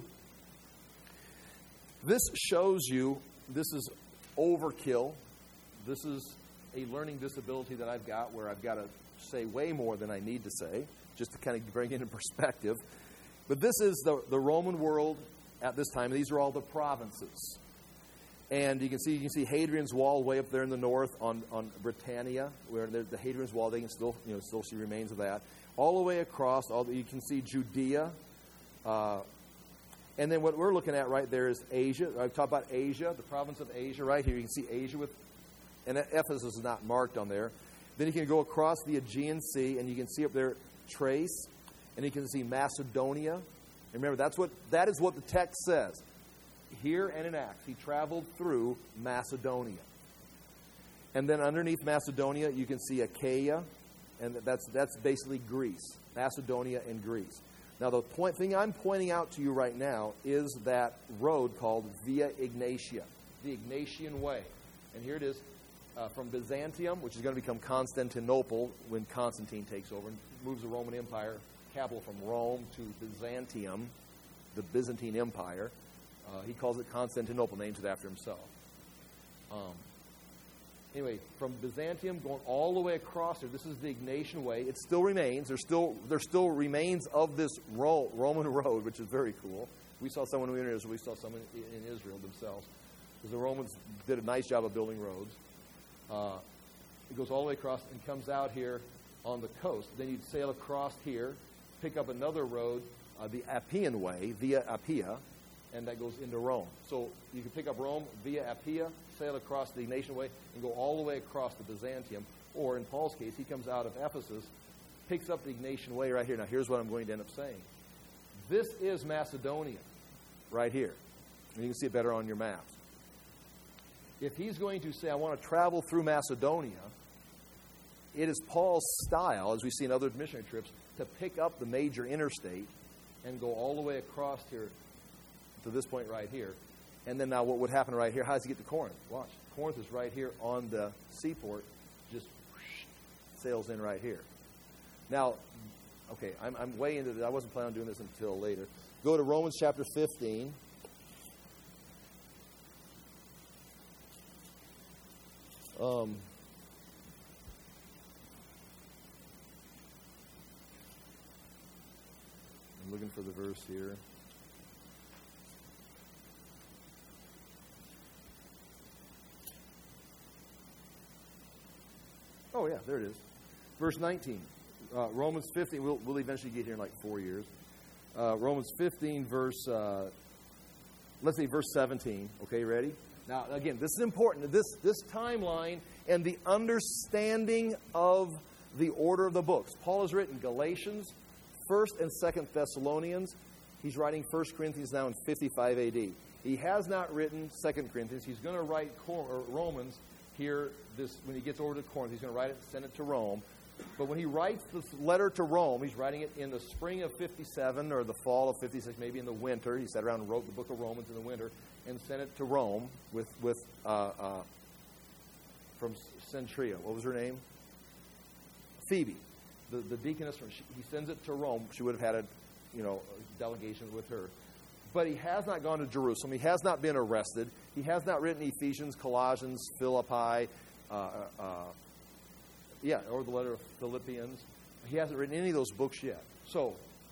this shows you, this is overkill. This is a learning disability that I've got where I've got to say way more than I need to say, just to kind of bring it in perspective. But this is the, the Roman world at this time. These are all the provinces. And you can see you can see Hadrian's Wall way up there in the north on, on Britannia, where the, the Hadrian's Wall, they can still you know still see remains of that. All the way across, all the, you can see Judea. Uh, and then what we're looking at right there is Asia. I've talked about Asia, the province of Asia right here. You can see Asia with, and Ephesus is not marked on there. Then you can go across the Aegean Sea, and you can see up there Thrace, and you can see Macedonia. And remember, that's what that is what the text says. Here and in Acts, he traveled through Macedonia. And then underneath Macedonia, you can see Achaia, and that's that's basically Greece, Macedonia and Greece. Now, the point thing I'm pointing out to you right now is that road called Via Ignatia, the Ignatian Way. And here it is uh, from Byzantium, which is going to become Constantinople when Constantine takes over. And moves the Roman Empire capital from Rome to Byzantium, the Byzantine Empire. Uh, he calls it Constantinople, names it after himself. Um, anyway, from Byzantium going all the way across there, this is the Ignatian Way. It still remains. There's still there still remains of this ro- Roman road, which is very cool. We saw someone in Israel. We saw someone in Israel themselves. Because the Romans did a nice job of building roads. Uh, it goes all the way across and comes out here on the coast. Then you'd sail across here, pick up another road, uh, the Appian Way, via Appia, and that goes into Rome. So you can pick up Rome via Appia, sail across the Ignatian Way, and go all the way across to Byzantium. Or in Paul's case, he comes out of Ephesus, picks up the Ignatian Way right here. Now here's what I'm going to end up saying. This is Macedonia, right here. And you can see it better on your maps. If he's going to say, I want to travel through Macedonia, it is Paul's style, as we see in other missionary trips, to pick up the major interstate and go all the way across here to this point right here. And then now what would happen right here, how does he get to Corinth? Watch. Corinth is right here on the seaport, just whoosh, sails in right here. Now, okay, I'm, I'm way into this. I wasn't planning on doing this until later. Go to Romans chapter fifteen. Um, I'm looking for the verse here. Oh, yeah, there it is. Verse nineteen. Uh, Romans fifteen. We'll, we'll eventually get here in like four years. Uh, Romans fifteen, verse, uh, let's see, verse seventeen. Okay, ready? Now, again, this is important. This, this timeline and the understanding of the order of the books. Paul has written Galatians, First and Second Thessalonians. He's writing First Corinthians now in fifty-five A D. He has not written Second Corinthians. He's going to write Cor- or Romans here this when he gets over to Corinth. He's going to write it, send it to Rome. But when he writes this letter to Rome, he's writing it in the spring of fifty-seven or the fall of fifty-six, maybe in the winter. He sat around and wrote the book of Romans in the winter and sent it to Rome with, with uh, uh, from Centria. What was her name? Phoebe, the, the deaconess. From, she, he sends it to Rome. She would have had a, you know, a delegation with her. But he has not gone to Jerusalem. He has not been arrested. He has not written Ephesians, Colossians, Philippi, uh, uh, yeah, or the letter of Philippians. He hasn't written any of those books yet. So,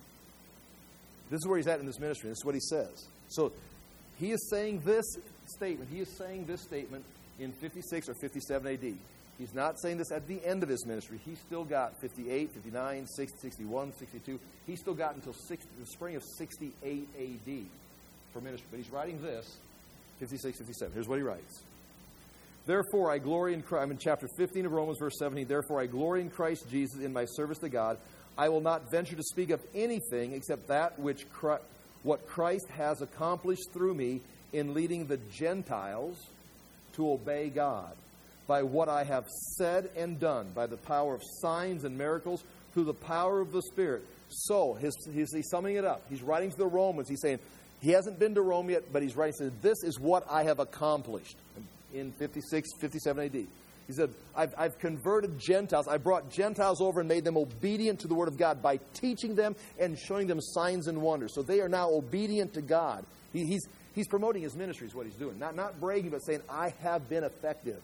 this is where he's at in this ministry. This is what he says. So, he is saying this statement. He is saying this statement in fifty-six or fifty-seven A D. He's not saying this at the end of his ministry. He's still got fifty-eight, fifty-nine, sixty, sixty-one, sixty-two. He's still got until sixty, the spring of sixty-eight A D for ministry. But he's writing this, fifty-six, fifty-seven. Here's what he writes. Therefore, I glory in Christ. I'm in chapter fifteen of Romans, verse seventeen. Therefore, I glory in Christ Jesus in my service to God. I will not venture to speak of anything except that which Christ, what Christ has accomplished through me in leading the Gentiles to obey God, by what I have said and done, by the power of signs and miracles, through the power of the Spirit. So, his, he's, he's summing it up. He's writing to the Romans. He's saying, he hasn't been to Rome yet, but he's writing, saying, this is what I have accomplished in fifty-six, fifty-seven A D. He said, I've, I've converted Gentiles. I brought Gentiles over and made them obedient to the Word of God by teaching them and showing them signs and wonders. So they are now obedient to God. He, he's, he's promoting his ministry is what he's doing. Not, not bragging, but saying, I have been effective.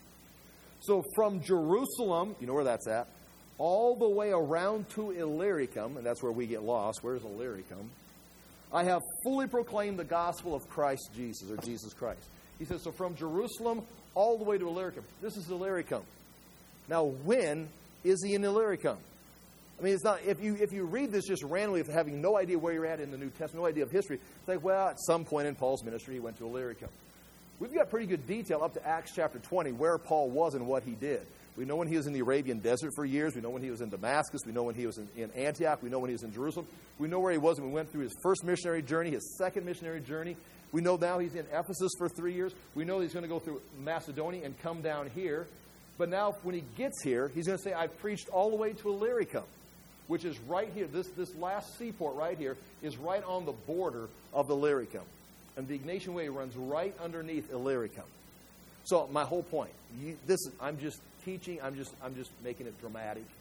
So from Jerusalem, you know where that's at, all the way around to Illyricum, and that's where we get lost. Where's Illyricum? I have fully proclaimed the gospel of Christ Jesus, or Jesus Christ. He says, so from Jerusalem all the way to Illyricum. This is Illyricum. Now, when is he in Illyricum? I mean, it's not, if you if you read this just randomly, having no idea where you're at in the New Testament, no idea of history, it's like, well, at some point in Paul's ministry, he went to Illyricum. We've got pretty good detail up to Acts chapter twenty where Paul was and what he did. We know when he was in the Arabian desert for years. We know when he was in Damascus. We know when he was in, in Antioch. We know when he was in Jerusalem. We know where he was when we went through his first missionary journey, his second missionary journey. We know now he's in Ephesus for three years. We know he's going to go through Macedonia and come down here. But now when he gets here, he's going to say, I've preached all the way to Illyricum, which is right here. This, this last seaport right here is right on the border of Illyricum. And the Ignatian Way runs right underneath Illyricum. So my whole point, you, this is, I'm just teaching, I'm just I'm just making it dramatic.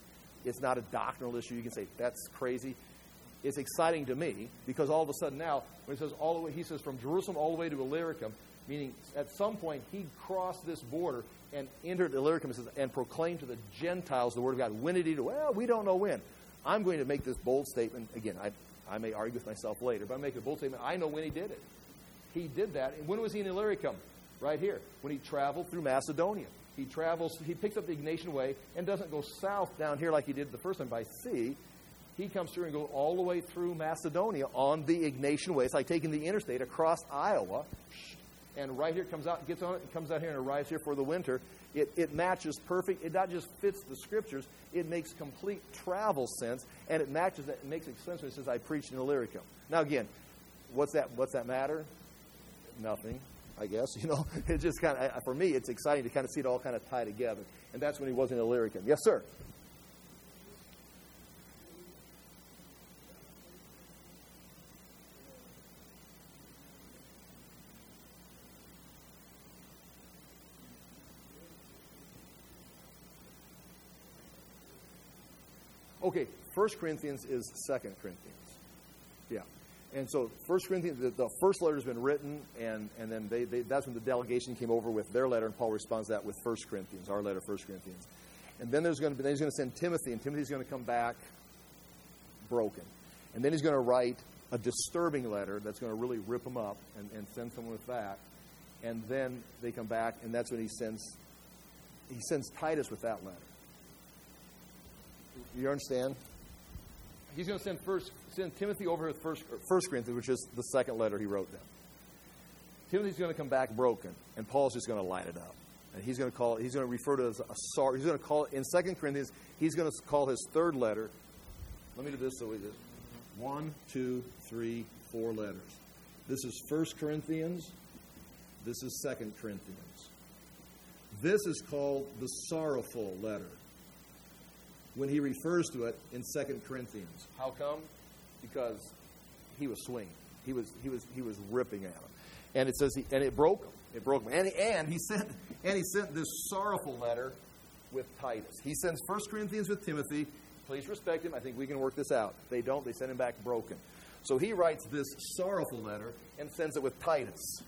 It's not a doctrinal issue. You can say, that's crazy. It's exciting to me because all of a sudden now, when he says all the way, he says from Jerusalem all the way to Illyricum, meaning at some point he crossed this border and entered Illyricum and, says, and proclaimed to the Gentiles the word of God. When did he do it? Well, we don't know when. I'm going to make this bold statement. Again, I, I may argue with myself later, but I'm making a bold statement. I know when he did it. He did that. And when was he in Illyricum? Right here. When he traveled through Macedonia. He travels, he picks up the Ignatian Way and doesn't go south down here like he did the first time by sea. He comes through and goes all the way through Macedonia on the Ignatian Way. It's like taking the interstate across Iowa. And right here comes out, gets on it, and comes out here and arrives here for the winter. It, it matches perfect. It not just fits the Scriptures. It makes complete travel sense, and it matches it. It makes sense when it says, I preached in Illyricum. Now, again, what's that, what's that matter? Nothing, I guess. You know, it just kind of, for me, it's exciting to kind of see it all kind of tie together. And that's when he was in Illyricum. Yes, sir. Okay, First Corinthians is Second Corinthians. Yeah. And so First Corinthians, the, the first letter has been written, and, and then they, they that's when the delegation came over with their letter, and Paul responds to that with First Corinthians, our letter, First Corinthians. And then there's going to be, then he's going to send Timothy, and Timothy's going to come back broken. And then he's going to write a disturbing letter that's going to really rip him up and, and send someone with that. And then they come back, and that's when he sends he sends Titus with that letter. You understand? He's going to send first send Timothy over to first, first Corinthians, which is the second letter he wrote them. Timothy's going to come back broken, and Paul's just going to light it up. And he's going to call it, he's going to refer to it as a sorrow. He's going to call it, in Second Corinthians, he's going to call his third letter, let me do this so we do one, two, three, four letters. This is First Corinthians. This is Second Corinthians. This is called the sorrowful letter when he refers to it in Second Corinthians. How come? Because he was swinging. He was he was he was ripping at him, and it says he and it broke him. It broke him, and he, and he sent and he sent this sorrowful letter with Titus. He sends First Corinthians with Timothy. Please respect him. I think we can work this out. If they don't, they send him back broken. So he writes this sorrowful letter and sends it with Titus,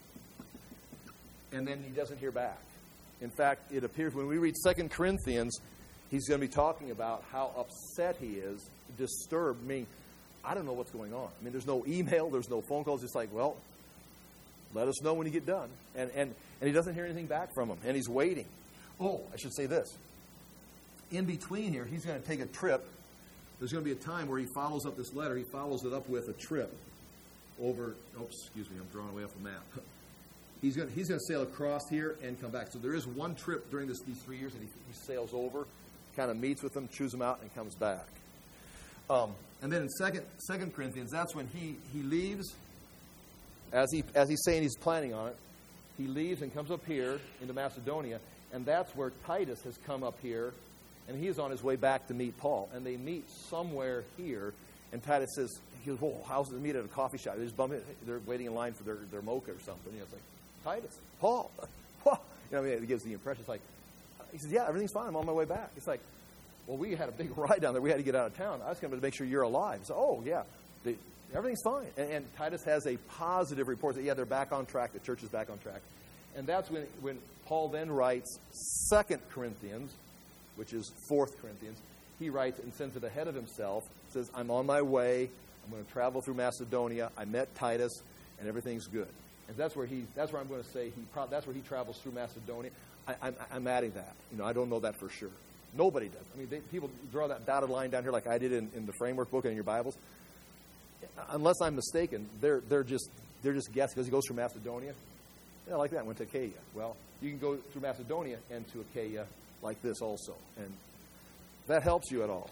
and then he doesn't hear back. In fact, it appears when we read Second Corinthians, he's going to be talking about how upset he is, disturbed. I mean, I don't know what's going on. I mean, there's no email, there's no phone calls. It's like, well, let us know when you get done. And, and, and he doesn't hear anything back from him, and he's waiting. Oh, I should say this. In between here, he's going to take a trip. There's going to be a time where he follows up this letter. He follows it up with a trip over, oops, excuse me, I'm drawing away off the map. He's going, to, he's going to sail across here and come back. So there is one trip during this, these three years that he, he sails over, kind of meets with them, chews them out, and comes back. Um, and then in Second Second Corinthians, that's when he, he leaves, as he as he's saying he's planning on it, he leaves and comes up here into Macedonia, and that's where Titus has come up here, and he is on his way back to meet Paul. And they meet somewhere here, and Titus says, he goes, "Whoa, how's they meet at a coffee shop?" They just bump it. They're waiting in line for their, their mocha or something. You know, it's like, Titus, Paul, you know, I mean, it gives the impression. It's like, he says, "Yeah, everything's fine. I'm on my way back." It's like, well, we had a big ride down there. We had to get out of town. I was going to make sure you're alive. So, oh, yeah, they, everything's fine. And, and Titus has a positive report that, yeah, they're back on track. The church is back on track. And that's when, when Paul then writes Second Corinthians, which is Fourth Corinthians. He writes and sends it ahead of himself. Says, I'm on my way. I'm going to travel through Macedonia. I met Titus, and everything's good. And that's where he. That's where I'm going to say he. That's where he travels through Macedonia. I, I'm, I'm adding that. You know, I don't know that for sure. Nobody does. I mean, they, people draw that dotted line down here like I did in, in the framework book and in your Bibles. Unless I'm mistaken, they're they're just they're just guessing because he goes through Macedonia. Yeah, like that. Went to Achaia. Well, you can go through Macedonia and to Achaia like this also, and if that helps you at all.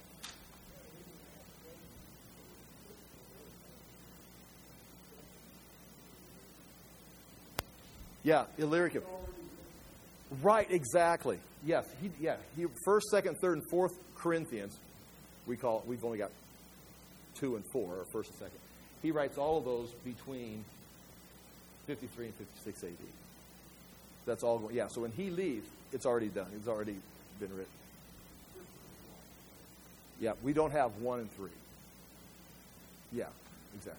Yeah, Illyricum. Right, exactly. Yes, he, yeah. He, first, second, third, and fourth Corinthians, we call it, we've only got two and four, or first and second. He writes all of those between fifty-three and fifty-six A D. That's all going. Yeah. So when he leaves, it's already done. It's already been written. Yeah, we don't have one and three. Yeah, exactly.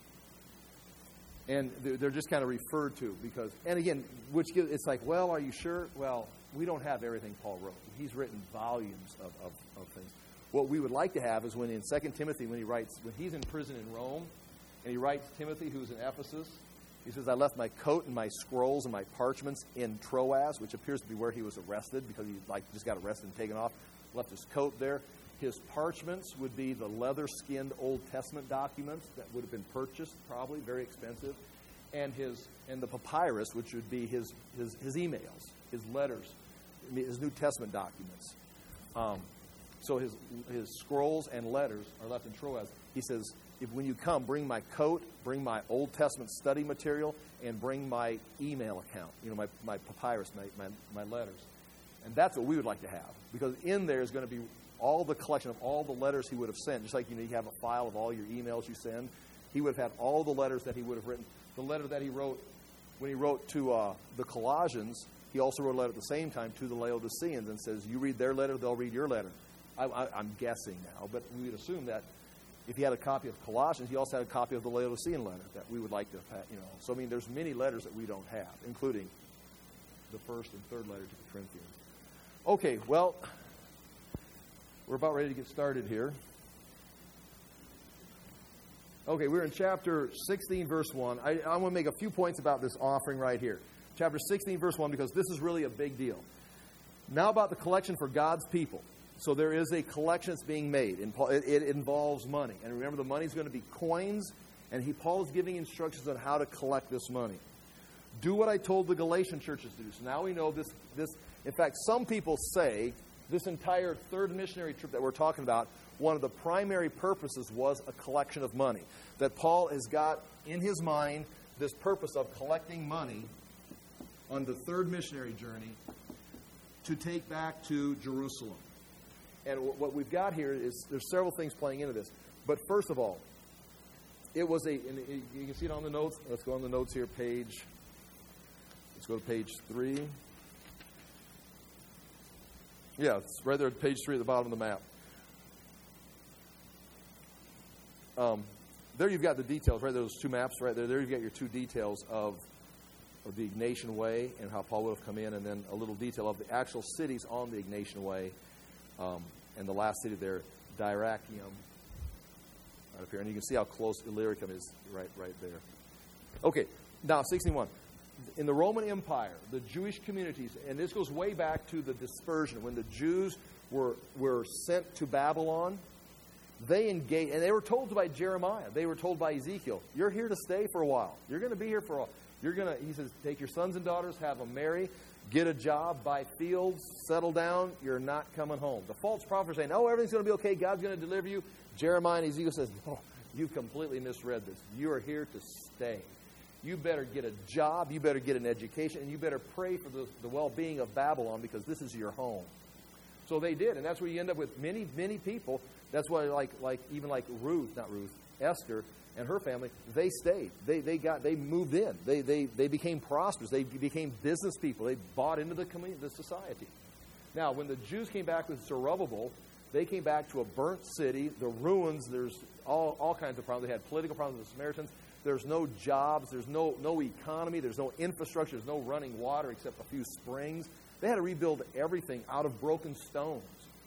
And they're just kind of referred to because, and again, which gives, it's like, well, are you sure? Well, we don't have everything Paul wrote. He's written volumes of, of, of things. What we would like to have is when in Second Timothy, when he writes, when he's in prison in Rome, and he writes Timothy, who's in Ephesus, he says, I left my coat and my scrolls and my parchments in Troas, which appears to be where he was arrested because he like just got arrested and taken off. Left his coat there. His parchments would be the leather-skinned Old Testament documents that would have been purchased, probably very expensive, and his and the papyrus, which would be his his, his emails, his letters, his New Testament documents. Um, so his his scrolls and letters are left in Troas. He says, if when you come, bring my coat, bring my Old Testament study material, and bring my email account, you know, my, my papyrus, my, my, my letters. And that's what we would like to have, because in there is going to be all the collection of all the letters he would have sent. Just like, you know, you have a file of all your emails you send. He would have had all the letters that he would have written. The letter that he wrote, when he wrote to uh, the Colossians, he also wrote a letter at the same time to the Laodiceans and says, you read their letter, they'll read your letter. I, I, I'm guessing now, but we would assume that if he had a copy of Colossians, he also had a copy of the Laodicean letter that we would like to have, you know. So, I mean, there's many letters that we don't have, including the first and third letter to the Corinthians. Okay, well, we're about ready to get started here. Okay, we're in chapter sixteen, verse one. I, I want to make a few points about this offering right here. Chapter sixteen, verse one, because this is really a big deal. Now about the collection for God's people. So there is a collection that's being made. And it, it involves money. And remember, the money is going to be coins. And he, Paul is giving instructions on how to collect this money. Do what I told the Galatian churches to do. So now we know this. This. In fact, some people say this entire third missionary trip that we're talking about, one of the primary purposes was a collection of money. That Paul has got in his mind this purpose of collecting money on the third missionary journey to take back to Jerusalem. And what we've got here is there's several things playing into this. But first of all, it was a, and you can see it on the notes. Let's go on the notes here, page, let's go to page three. Yeah, it's right there at page three at the bottom of the map. Um, there you've got the details, right? Those two maps right there. There you've got your two details of, of the Ignatian Way and how Paul would have come in, and then a little detail of the actual cities on the Ignatian Way. Um, and the last city there, Dyrrachium, right up here. And you can see how close Illyricum is right, right there. Okay, now sixteen one. In the Roman Empire, the Jewish communities, and this goes way back to the dispersion, when the Jews were, were sent to Babylon, they engaged, and they were told by Jeremiah, they were told by Ezekiel, you're here to stay for a while. You're going to be here for a while. You're going to, he says, take your sons and daughters, have them marry, get a job, buy fields, settle down. You're not coming home. The false prophets are saying, oh, everything's going to be okay. God's going to deliver you. Jeremiah and Ezekiel says, no, you completely misread this. You are here to stay. You better get a job. You better get an education. And you better pray for the, the well-being of Babylon, because this is your home. So they did. And that's where you end up with many, many people. That's why, like, like even like Ruth, not Ruth, Esther, and her family, they stayed. They they got they moved in. They they they became prosperous. They became business people. They bought into the community, the society. Now, when the Jews came back with Zerubbabel, they came back to a burnt city, the ruins. There's all all kinds of problems. They had political problems with the Samaritans. There's no jobs. There's no no economy. There's no infrastructure. There's no running water except a few springs. They had to rebuild everything out of broken stones.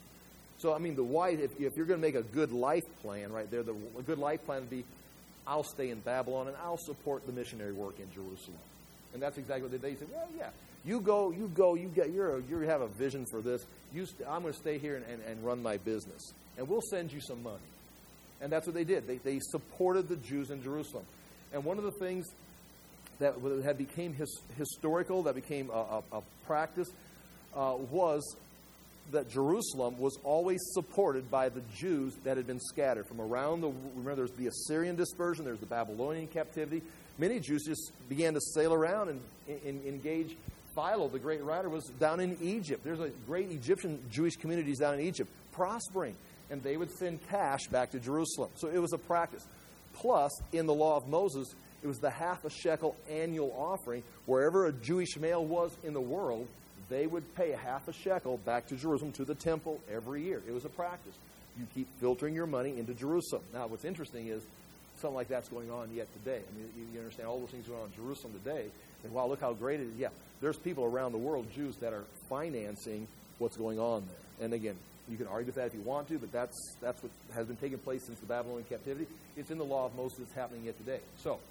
So, I mean, the why, if, if you're going to make a good life plan right there, the a good life plan would be, I'll stay in Babylon and I'll support the missionary work in Jerusalem. And that's exactly what they said. Well, yeah, you go, you go, you get, you're a, you have a vision for this. You, st- I'm going to stay here and, and, and run my business, and we'll send you some money. And that's what they did. They they supported the Jews in Jerusalem. And one of the things that had became his, historical, that became a, a, a practice, uh, was that Jerusalem was always supported by the Jews that had been scattered from around the, remember there's the Assyrian dispersion, there's the Babylonian captivity. Many Jews just began to sail around and, and engage. Philo, the great writer, was down in Egypt. There's a great Egyptian Jewish communities down in Egypt, prospering. And they would send cash back to Jerusalem. So it was a practice. Plus, in the law of Moses, it was the half a shekel annual offering. Wherever a Jewish male was in the world, they would pay a half a shekel back to Jerusalem, to the temple, every year. It was a practice. You keep filtering your money into Jerusalem. Now, what's interesting is something like that's going on yet today. I mean, you, you understand all those things going on in Jerusalem today. And wow, look how great it is. Yeah, there's people around the world, Jews, that are financing what's going on there. And again, you can argue with that if you want to, but that's that's what has been taking place since the Babylonian captivity. It's in the law of Moses. It's happening yet today. So,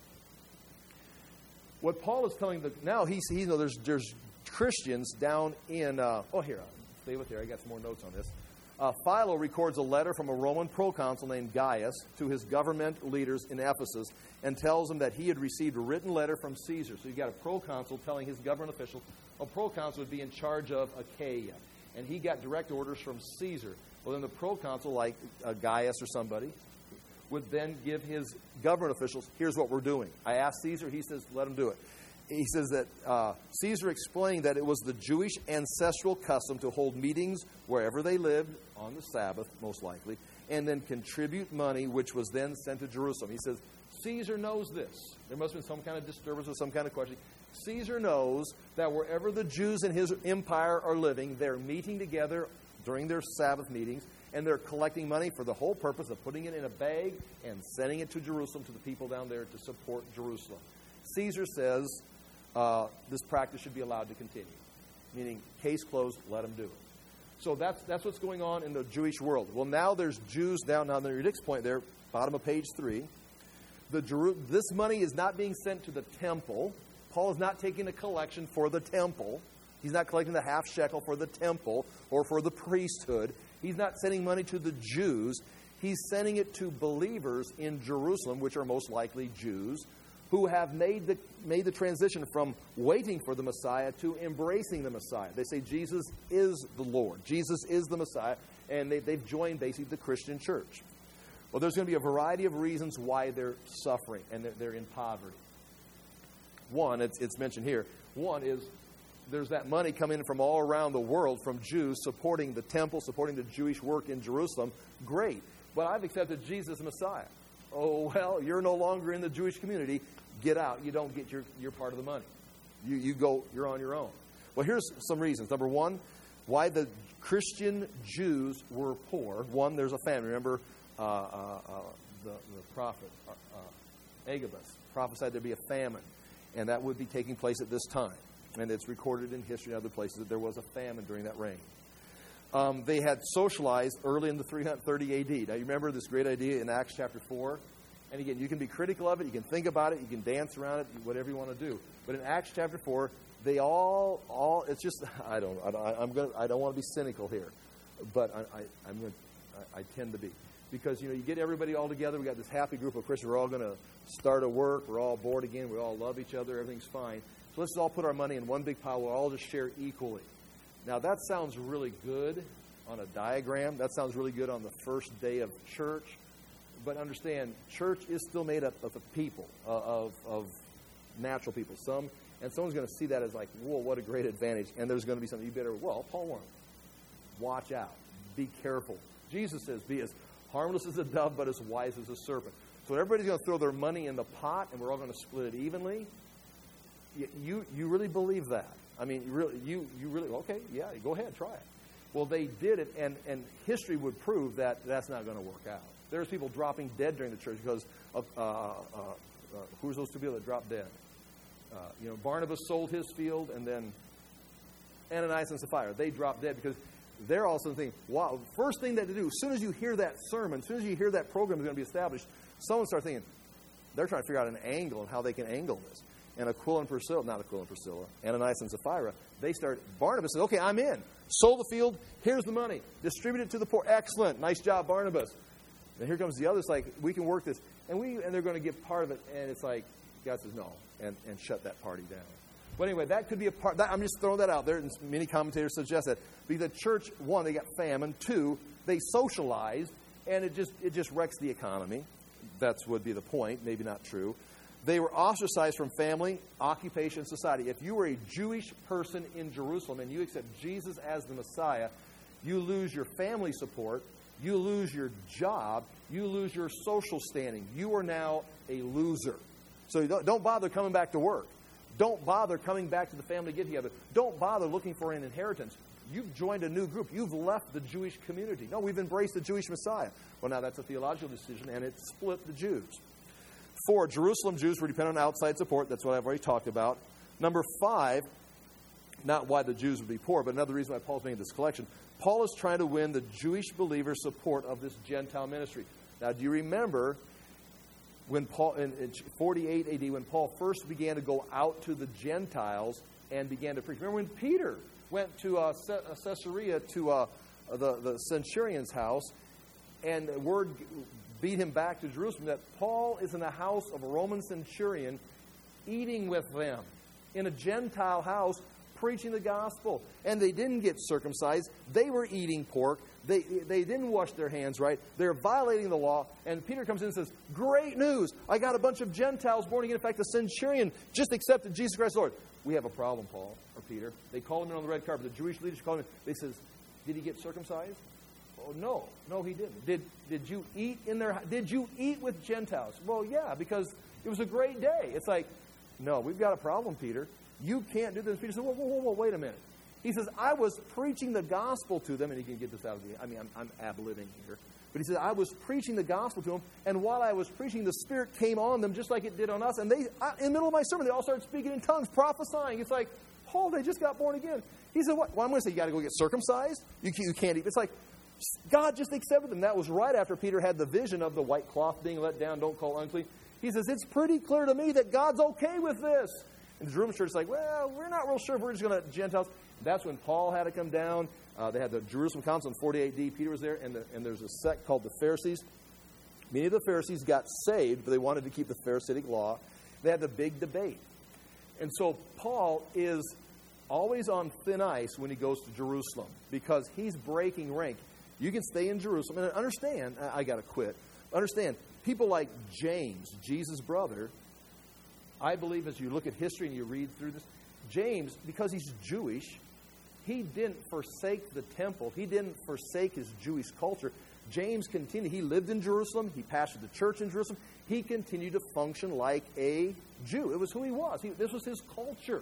what Paul is telling the now he's he you know there's there's Christians down in uh, oh here stay with here I got some more notes on this. Uh, Philo records a letter from a Roman proconsul named Gaius to his government leaders in Ephesus and tells them that he had received a written letter from Caesar. So you've got a proconsul telling his government official, a proconsul would be in charge of Achaia. And he got direct orders from Caesar. Well, then the proconsul, like uh, Gaius or somebody, would then give his government officials, here's what we're doing. I asked Caesar, he says, let him do it. He says that uh, Caesar explained that it was the Jewish ancestral custom to hold meetings wherever they lived, on the Sabbath, most likely, and then contribute money, which was then sent to Jerusalem. He says, Caesar knows this. There must have been some kind of disturbance or some kind of question. Caesar knows that wherever the Jews in his empire are living, they're meeting together during their Sabbath meetings, and they're collecting money for the whole purpose of putting it in a bag and sending it to Jerusalem to the people down there to support Jerusalem. Caesar says uh, this practice should be allowed to continue, meaning case closed, let them do it. So that's that's what's going on in the Jewish world. Well, now there's Jews down on the next point there, bottom of page three. The Jeru- this money is not being sent to the temple. Paul is not taking a collection for the temple. He's not collecting the half shekel for the temple or for the priesthood. He's not sending money to the Jews. He's sending it to believers in Jerusalem, which are most likely Jews, who have made the made the transition from waiting for the Messiah to embracing the Messiah. They say Jesus is the Lord. Jesus is the Messiah, and they, they've joined basically the Christian church. Well, there's going to be a variety of reasons why they're suffering and they're, they're in poverty. One, it's, it's mentioned here, one is there's that money coming in from all around the world from Jews supporting the temple, supporting the Jewish work in Jerusalem. Great. But I've accepted Jesus Messiah. Oh, well, you're no longer in the Jewish community. Get out. You don't get your, your part of the money. You, you go, you're on your own. Well, here's some reasons. Number one, why the Christian Jews were poor. One, there's a famine. Remember uh, uh, uh, the, the prophet uh, uh, Agabus prophesied there'd be a famine, and that would be taking place at this time. And it's recorded in history and other places that there was a famine during that reign. Um, they had socialized early in the three thirty A D. Now, you remember this great idea in Acts chapter four? And again, you can be critical of it, you can think about it, you can dance around it, whatever you want to do. But in Acts chapter four, they all, all it's just, I don't, I, I'm gonna, I don't want to be cynical here, but I, I, I'm going, I, I tend to be, because you know, you get everybody all together. We got this happy group of Christians. We're all going to start a work. We're all born again. We all love each other. Everything's fine. So let's all put our money in one big pile. We'll all just share equally. Now that sounds really good on a diagram. That sounds really good on the first day of church. But understand, church is still made up of the people, uh, of, of natural people. Some, and someone's going to see that as like, whoa, what a great advantage. And there's going to be something you better, well, Paul warned, watch out. Be careful. Jesus says, be as harmless as a dove, but as wise as a serpent. So everybody's going to throw their money in the pot, and we're all going to split it evenly. You, you, you really believe that? I mean, you really, you, you really, okay, yeah, go ahead, try it. Well, they did it, and, and history would prove that that's not going to work out. There's people dropping dead during the church because of, uh, uh, uh, who's those two people that dropped dead? Uh, you know, Barnabas sold his field, and then Ananias and Sapphira, they dropped dead because they're also thinking, wow, first thing that to do, as soon as you hear that sermon, as soon as you hear that program is going to be established, someone starts thinking, they're trying to figure out an angle and how they can angle this. And Aquila and Priscilla, not Aquila and Priscilla, Ananias and Sapphira, they start, Barnabas says, okay, I'm in. Sold the field, here's the money. Distribute it to the poor. Excellent. Nice job, Barnabas. And here comes the others, like, we can work this. And we and they're going to give part of it, and it's like, God says no, and, and shut that party down. But anyway, that could be a part. That, I'm just throwing that out there, and many commentators suggest that. Because the church, one, they got famine. Two, they socialized, and it just it just wrecks the economy. That would be the point, maybe not true. They were ostracized from family, occupation, society. If you were a Jewish person in Jerusalem and you accept Jesus as the Messiah, you lose your family support, you lose your job, you lose your social standing. You are now a loser. So don't, don't bother coming back to work. Don't bother coming back to the family get-together. Don't bother looking for an inheritance. You've joined a new group. You've left the Jewish community. No, we've embraced the Jewish Messiah. Well, now that's a theological decision, and it split the Jews. Four, Jerusalem Jews were dependent on outside support. That's what I've already talked about. Number five, not why the Jews would be poor, but another reason why Paul's making this collection. Paul is trying to win the Jewish believers' support of this Gentile ministry. Now, do you remember when Paul, in, in forty-eight A D, when Paul first began to go out to the Gentiles and began to preach? Remember when Peter went to uh, Caesarea to uh, the, the centurion's house, and word beat him back to Jerusalem that Paul is in the house of a Roman centurion eating with them in a Gentile house, preaching the gospel. And they didn't get circumcised. They were eating pork. They, they didn't wash their hands right. They're violating the law. And Peter comes in and says, great news. I got a bunch of Gentiles born again. In fact, the centurion just accepted Jesus Christ Lord. We have a problem, Paul or Peter. They call him in on the red carpet. The Jewish leaders call him in. They says, did he get circumcised? Oh, no. No, he didn't. Did, did you eat in their Did you eat with Gentiles? Well, yeah, because it was a great day. It's like, no, we've got a problem, Peter. You can't do this. Peter said, whoa, whoa, whoa, whoa, wait a minute. He says, I was preaching the gospel to them, and you can get this out of the, I mean, I'm, I'm ad-libbing here. But he said, I was preaching the gospel to them, and while I was preaching, the Spirit came on them just like it did on us. And they, I, in the middle of my sermon, they all started speaking in tongues, prophesying. It's like, oh, they just got born again. He said, what? Well, I'm going to say, you got to go get circumcised? You, you can't eat. It's like, God just accepted them. That was right after Peter had the vision of the white cloth being let down, don't call unclean. He says, it's pretty clear to me that God's okay with this. And the Jerusalem church is like, well, we're not real sure if we're just going to Gentiles. That's when Paul had to come down. Uh, they had the Jerusalem Council in forty-eight A D. Peter was there, and, the, and there's a sect called the Pharisees. Many of the Pharisees got saved, but they wanted to keep the Pharisaic law. They had the big debate. And so Paul is always on thin ice when he goes to Jerusalem because he's breaking rank. You can stay in Jerusalem. And understand, I, I got to quit. Understand, people like James, Jesus' brother, I believe as you look at history and you read through this, James, because he's Jewish, he didn't forsake the temple. He didn't forsake his Jewish culture. James continued. He lived in Jerusalem. He pastored the church in Jerusalem. He continued to function like a Jew. It was who he was. He, this was his culture.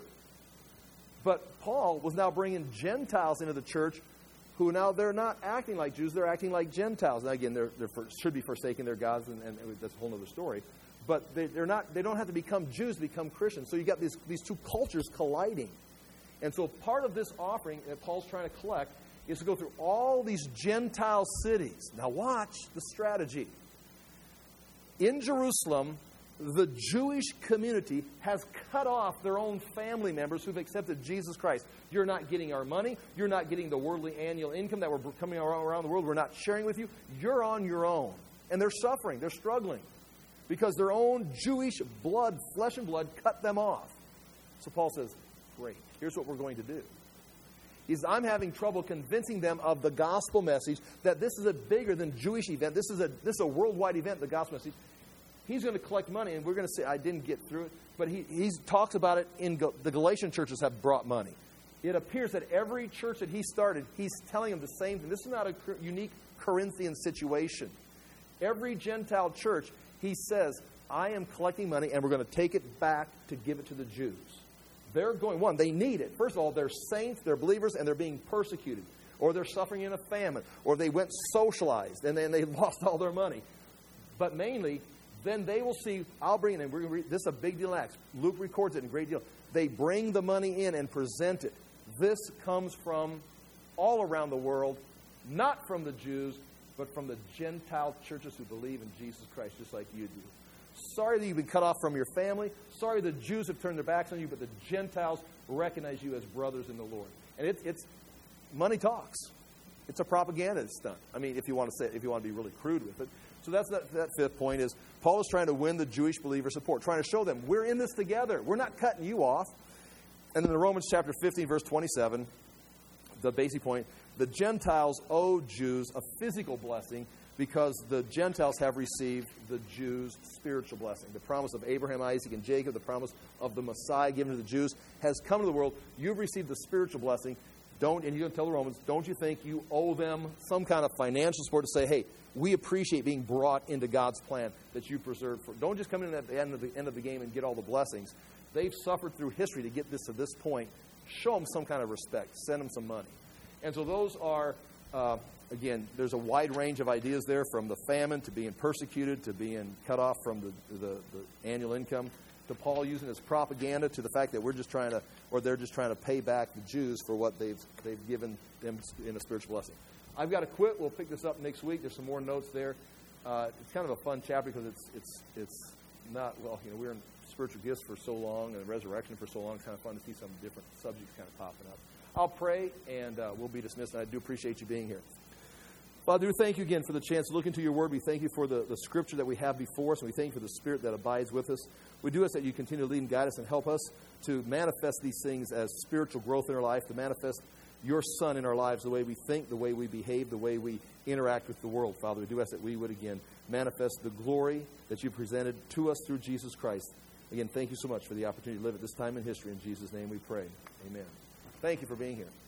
But Paul was now bringing Gentiles into the church who now they're not acting like Jews. They're acting like Gentiles. Now, again, they're, they're for, should be forsaking their gods, and, and that's a whole other story. But they, they're not. They don't have to become Jews to become Christians. So you got these these two cultures colliding. And so part of this offering that Paul's trying to collect is to go through all these Gentile cities. Now watch the strategy. In Jerusalem, the Jewish community has cut off their own family members who've accepted Jesus Christ. You're not getting our money. You're not getting the worldly annual income that we're coming around the world. We're not sharing with you. You're on your own. And they're suffering. They're struggling. Because their own Jewish blood, flesh and blood, cut them off. So Paul says, great, here's what we're going to do. He says, I'm having trouble convincing them of the gospel message, that this is a bigger than Jewish event. This is a this is a worldwide event, the gospel message. He's going to collect money, and we're going to say, I didn't get through it. But he he talks about it in Gal- the Galatian churches have brought money. It appears that every church that he started, he's telling them the same thing. This is not a unique Corinthian situation. Every Gentile church, he says, I am collecting money, and we're going to take it back to give it to the Jews. They're going, one, they need it. First of all, they're saints, they're believers, and they're being persecuted. Or they're suffering in a famine. Or they went socialized, and then they lost all their money. But mainly, then they will see, I'll bring it in. We're going to read, this is a big deal in Acts. Luke records it in a great deal. They bring the money in and present it. This comes from all around the world, not from the Jews, but from the Gentile churches who believe in Jesus Christ, just like you do. Sorry that you've been cut off from your family. Sorry the Jews have turned their backs on you, but the Gentiles recognize you as brothers in the Lord. And it's, it's money talks. It's a propaganda stunt. I mean, if you want to say, if you want to be really crude with it. So that's that, that fifth point is Paul is trying to win the Jewish believer support, trying to show them we're in this together. We're not cutting you off. And then in Romans chapter fifteen, verse twenty-seven, the basic point, the Gentiles owe Jews a physical blessing because the Gentiles have received the Jews' spiritual blessing. The promise of Abraham, Isaac, and Jacob, the promise of the Messiah given to the Jews, has come to the world. You've received the spiritual blessing. Don't, and you're going to tell the Romans, don't you think you owe them some kind of financial support to say, hey, we appreciate being brought into God's plan that you preserved for. Don't just come in at the end of the end of the game and get all the blessings. They've suffered through history to get this to this point. Show them some kind of respect. Send them some money. And so those are, uh, again, there's a wide range of ideas there, from the famine to being persecuted to being cut off from the, the, the annual income, to Paul using his propaganda, to the fact that we're just trying to, or they're just trying to pay back the Jews for what they've they've given them in a spiritual blessing. I've got to quit. We'll pick this up next week. There's some more notes there. Uh, it's kind of a fun chapter because it's it's it's not, well, you know, we're in spiritual gifts for so long and resurrection for so long. It's kind of fun to see some different subjects kind of popping up. I'll pray, and uh, we'll be dismissed, and I do appreciate you being here. Father, we thank you again for the chance to look into your word. We thank you for the, the scripture that we have before us, and we thank you for the Spirit that abides with us. We do ask that you continue to lead and guide us and help us to manifest these things as spiritual growth in our life, to manifest your Son in our lives, the way we think, the way we behave, the way we interact with the world. Father, we do ask that we would, again, manifest the glory that you presented to us through Jesus Christ. Again, thank you so much for the opportunity to live at this time in history. In Jesus' name we pray. Amen. Thank you for being here.